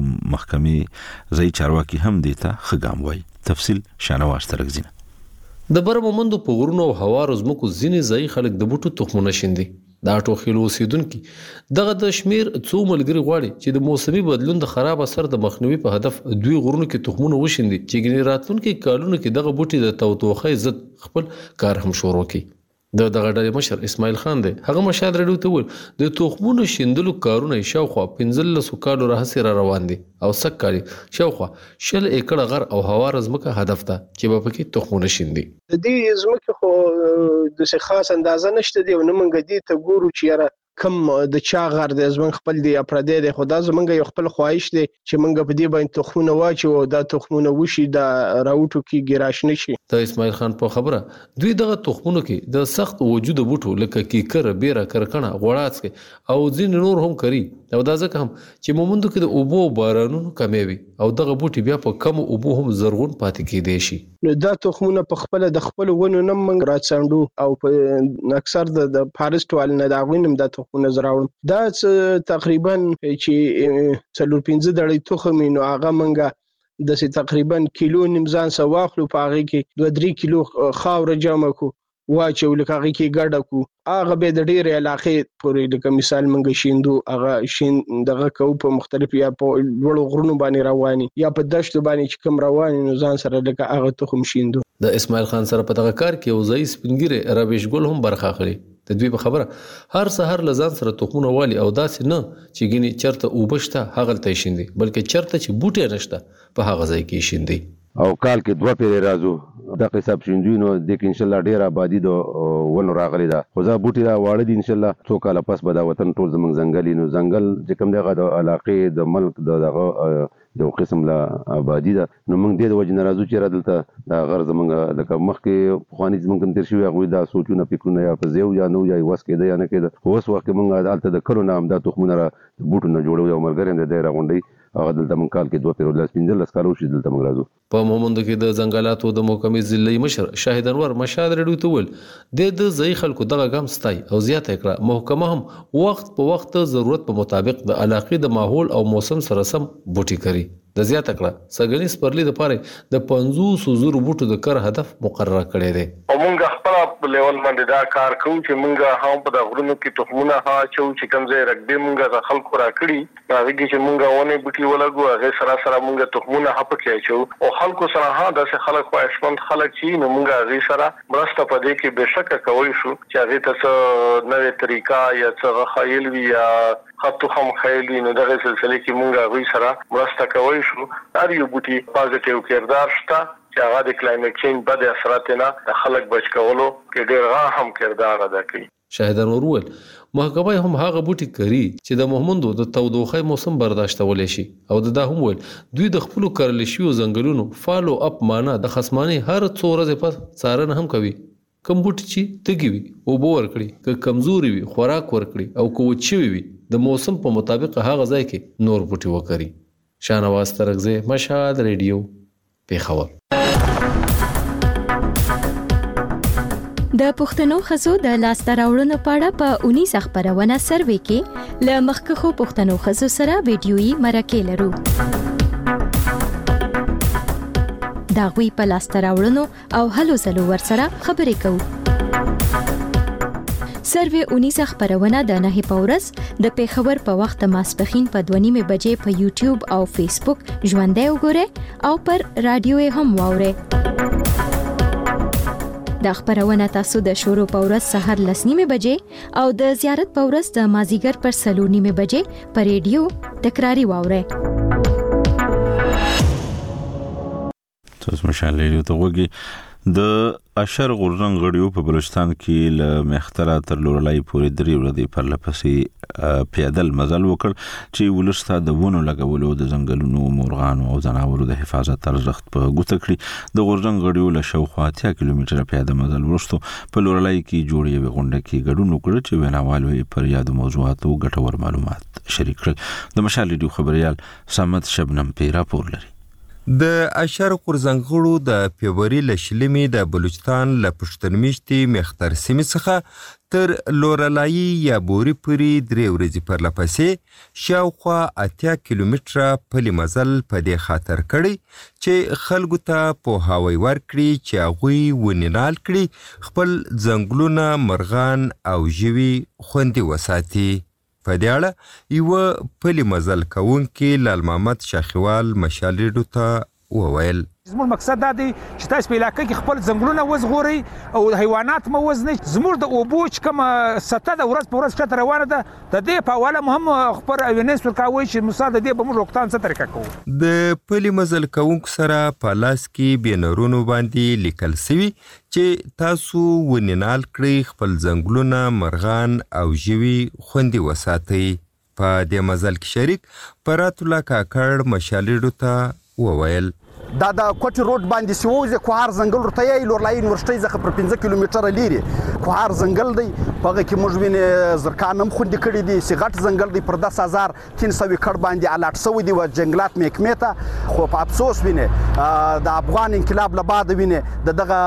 محکمې ځای چارواکي هم دیتا خګام وای تفصیل شانواز ترګزینه د برمومندو په غرونو او هوارو زمکو ځینې ځای خلک د بوټو تخمونه شیندي دا ټوخیلو اوسیدونکو دغه د شمیر څو ملګری غواړي چې د موسمي بدلون د خراب اثر د مخنیوي په هدف دوی غرونو کې تخمونه وشیندي چې ګنې راتلونکي کالونو کې دغه بوټي د توتوخۍ ضد خپل کار هم شروع کړي د دغه ډلې مشر اسماعیل خان دی هغه مشال ریډیو ته ویل د تخمونو شیندلو کارونه شاوخوا 15 کالو راهسي را روان دي او سک کالي شاوخوا 10 ایکړ غر او هوار زمکه هدف ته چې په پکې تخمونه شیندي د دې زمکه خو د څه خاص اندازه نشته دی نو موږ دې ته ګورو چې یاره کم د چا غر د زمون خپل دی اپرادې د خدا زمونږ یو خپل خواهش دی چې موږ په دې باندې تخمونه واچو او دا تخمونه وشي دا راوټو کې ګراش نشي ته اسماعیل خان په خبره دوی دغه تخمونو کې د سخت وجود بوټو لکه کیکر بیره کرکنه غوړاڅ او ځین نور هم کوي او دا ځکه هم چې مومندو کې د اوبو بارانونو کمیوي او دغه بوټي بیا په کم اوبو هم زرغون پاتې کېدي شي نو دا تخمونه په خپل د خپل ونو نم منګ راڅاندو او په اکثر د فارست وال نه دا غوینم د تخمونه زراوم دا تقریبا چې 4-5 دړې تخم نو هغه منګه د تقریبا کیلو نیمزان سواخلو په هغه کې 2-3 کیلو خاور جمع کو واچو لکه هغه کې ګډه کو هغه به د ډېر علاقې پورې لکه مثال منګه شیندو هغه شین دغه کو په مختلف یا په وړو غرونو باندې رواني یا په دشت باندې چې کوم رواني نو ځان سره لکه هغه تخم شیندو د اسماعیل خان سره په دغه کار کې وزای سپینګره رابش ګل هم برخه اخلي د دوی په خبره هر سحر لزان سره تخمونه والی او داسې نه چې ګینی چرته وبشته هغه ته شیندي بلکې چرته چې بوټي نشته په هغه ځای کې شیندي او کال کې 2 پیری راځو د حساب شیندونو د ان شاء الله ډیر آبادی دو ونه راغلی دا خو ځا بوټي را واړه دي ان شاء الله څو کال پس به دا وطن ټول زمنګ ځنګلي نو ځنګل چې کوم دغه د علاقې د ملک دغه یو قسم لا آبادی ده نو موږ د وجه ناراضو چې را دلته دا غرض موږ لکه مخکې خواني زموږ تر شوی هغه دا سوچونه فکرونه یا په زیو یا نو یا وس کېده یا نه کېده اوس وخت موږ دلته د کلو نام د تخمونه بوټونه جوړو یو مرګرین د دایره غونډي هغه دلته مونږ کال کې 2015 کال وشي دلته مونږ راځو. په مومند کې د ځنګلاتو د محکمې ضلعي مشر شاهد انور مشاد رډیو ته ول د ځای خلکو دغه ګام ستای او زیاته کړه محکمه هم وخت په وخت ضرورت په مطابق د علاقې د ماحول او موسم سره سم بوټي کوي. د زیاته کړه سګنی سپرلی د پاره د 500 بوټو د کار هدف مقرره کړی دی. موږ خپل لیول باندې دا کار کوو چې موږ هم په د غرونو کې تخمونه ها چې کمزې رقبې موږ د خلکو را کړی هغه چې موږ ونه بوټي ولګو هغه سره موږ تخمونه هپ کې چو او خلکو سره ها د خلک خوښمن خلک چې نو موږ هغه سره مرسته پدې کې بشک کوي شو چې هغه ته نوې طریقه یا څه خیال وی یا خطو هم خیلی نو دغه سلسله کې مونږه غوي سره مرسته کوي شو. هر یو بوټي پازیټیو کردار شته چې هغه د کلایمټ چینج بد اثرات نه د خلک بچ کولو کې ډېر هم کردار ادا کوي. شاهد انور ول محکمه هم هغه بوټي کوي چې د محمندو د تودوخه موسم برداشتولې شي او دا هم ول دوی د خپل کارل شي زنګلونو فالو اپ معنا د خصمانه هر څو ورځې په څارنه هم کوي. کم بوټي چې تګي وي او بور کړی ک کمزوري وي خوراک ور کړی او کو چوي وي د موسم په مطابق هغه ځای کې نور بوټي وکړي. شاهنواز ترغزه مشهد ریډیو پیښور. د پښتنو خزو د لاسته راوړنو په اړه په 19 خبرونه سروې کې ل مخکخو پښتنو خزو سره ویډیويي مرکه لرو. دا غوي په لاسته راوړنو او هلو ځلو ورسره خبرې کوو. سروې 19 خبرونه د نه پورس د پیښور په وخت ماسپخین په 2:30 بجې په یوټیوب او فیسبوک ژوندۍ وګورئ او پر رادیو هم واورئ. د خبرونه تاسو د شروع په ورځ سحر 9:30 بجې او د زیارت په ورځ د مازیګر پر 9:30 بجې په ریډیو تکراری واورئ. تاسو مشال ریډیو ته وګورئ. د اشر غورزنګ غړیو په بلوچستان کې ل مخترا تر لورلای پورې درې ورځې پر لپسې پیادل مزل وکړ چې ولستا د ونو لګولو د ځنګلونو مرغانو او ځناورو د حفاظت ارزښت په ګوته کړی. د غورزنګ غړیو له شاوخوا 80 کیلومتره پیاده مزل ورستو په لورلای کې جوړې غونډه کې ګډون وکړ چې ویناوالو پر یادو موضوعاتو ګټور معلومات شریک کړل. د مشال ریډیو خبريال سمت شبنم پیرا پور لري. د اشر قرزنګړو د فبرवरी لشلمي د بلوچستان ل پښتنمیشتي مختر سیمه څخه تر لورلای یا بوري پوری درې ورځې پر لپسې شاوخوا 80 کیلومتره پلی مزل په دې خاطر کړي چې خلکو ته په هواي ورکړي چې غوي ونینال کړي خپل ځنګلونه مرغان او ژوي خوندي وساتي. په دې اړه یو پلی مزل کوونکی لال محمد شاخوال مشال ریډیو ته وویل. زموږ مقصد دا دی چې تاسو په علاقې کې خپل ځنګلونه وزغورئ او حیوانات مو وزنئ. زموږ د اوبو چې کومه سطح د ورځ په ورځ ښکته روانه ده د دې په حواله مو هم خبر اوینس ورکوئ چې مثال د دې به موږ روغتان څه طریقه کوو. د پلی مزل کوونکو سره په لاس کې بینرونو باندې لیکل سوي چې تاسو ونینال کړئ خپل ځنګلونه مرغان او ژوي خوندي وساتئ. په دې مزل کې شریک پرات الله کاکړ مشال ریډیو ته وویل. دا د کوټ روډ باندې سووزه کوهار ځنګل ورته یې لورلای یونیورسيټي ځخه پر 15 کیلومتره لري کوهار ځنګل دی پغه کې موږ وینې زرکانم خوندې کړي دي سیغټ ځنګل دی پر 10300 کډ باندې الاټ سوي دي و جنگلات محکمه ته خو په افسوس وینې د افغان انقلاب له بعد وینې دغه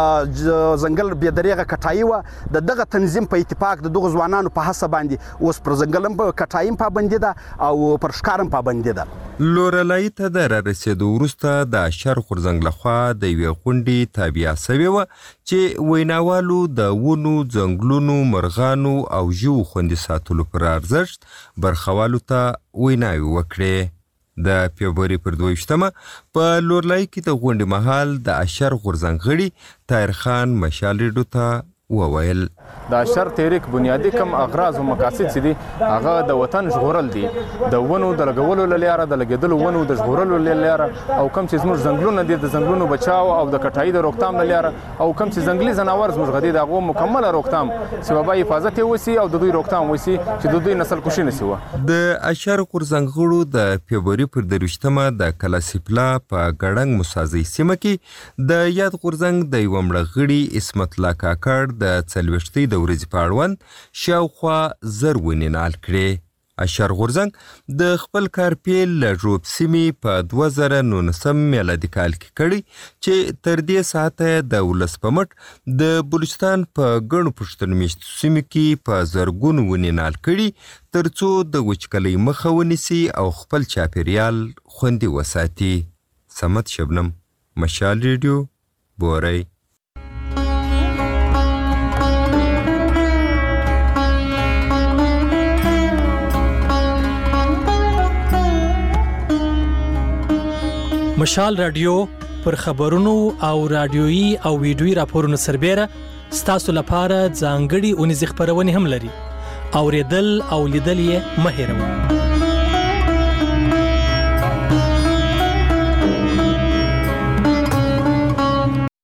ځنګل به دریغه کټایي و دغه تنظیم په اتفاق دغه ځوانانو په حساب باندې اوس پر ځنګلم په کټایم پابندي ده او پر ښکارم پابندي ده. لورلای ته د رسیدو وروسته د اشر قرزنګ لخوا د یوې غونډې تابع شوې وه چې ویناوالو د ونو ځنګلونو مرغانو او ژوو خوندي ساتلو پر ارزښت برخوالو ته ویناوې وکړې. د فبرवरी پر 22 په لورلای کې د غونډې مهال د اشر قرزنګ غړي طاهر خان مشال ریډیو ته وویل. د اشر تحریک بنیادی کم اغراض او مقاصد چې دي هغه د وطن ژغورل دي د ونو د لګولو لپاره د لګیدلو ونو د ژغورلو لپاره او کم چې زموږ ځنګلونه دي د ځنګلونو بچاو او د کټای د روکتام لپاره او کم چې ځنګلي ځناور زموږ غدي دغه مکمل روکتام چې وبا حفاظت وسی او د دوی روکتام وسی چې د دوی نسل کشي نسی و. د اشر قرزنګړو د فبرवरी پر 23 د کلاسیپلا په ګړنګ مسازي سیمه کې د یاد قرزنګ د یومړه غړي اسمت الله کاکړ د 40 د ورځې په اړوند شاوخوا زر ونینال کړي اشر غورزنګ د خپل کار پیل له ژوب سیمې په 2019 میلادي کال کې کړی چې تر دې ساعته د ولس په مټ د بلوچستان په ګڼو پښتونمیشتو سیمو کې په زرګونو ونې نال کړي ترڅو د وچکلۍ مخه ونیسي او خپل چاپیریال خوندي وساتي. صمد شبنم، مشال ریډیو، بوري. مشال رادیو پر خبرونو او رادیويي او ویډیويي راپورونو سربېره ستاسو لپاره ځانګړي اونیزې خبرونه هم لري. اوریدل او لیدل یې مه هېروئ.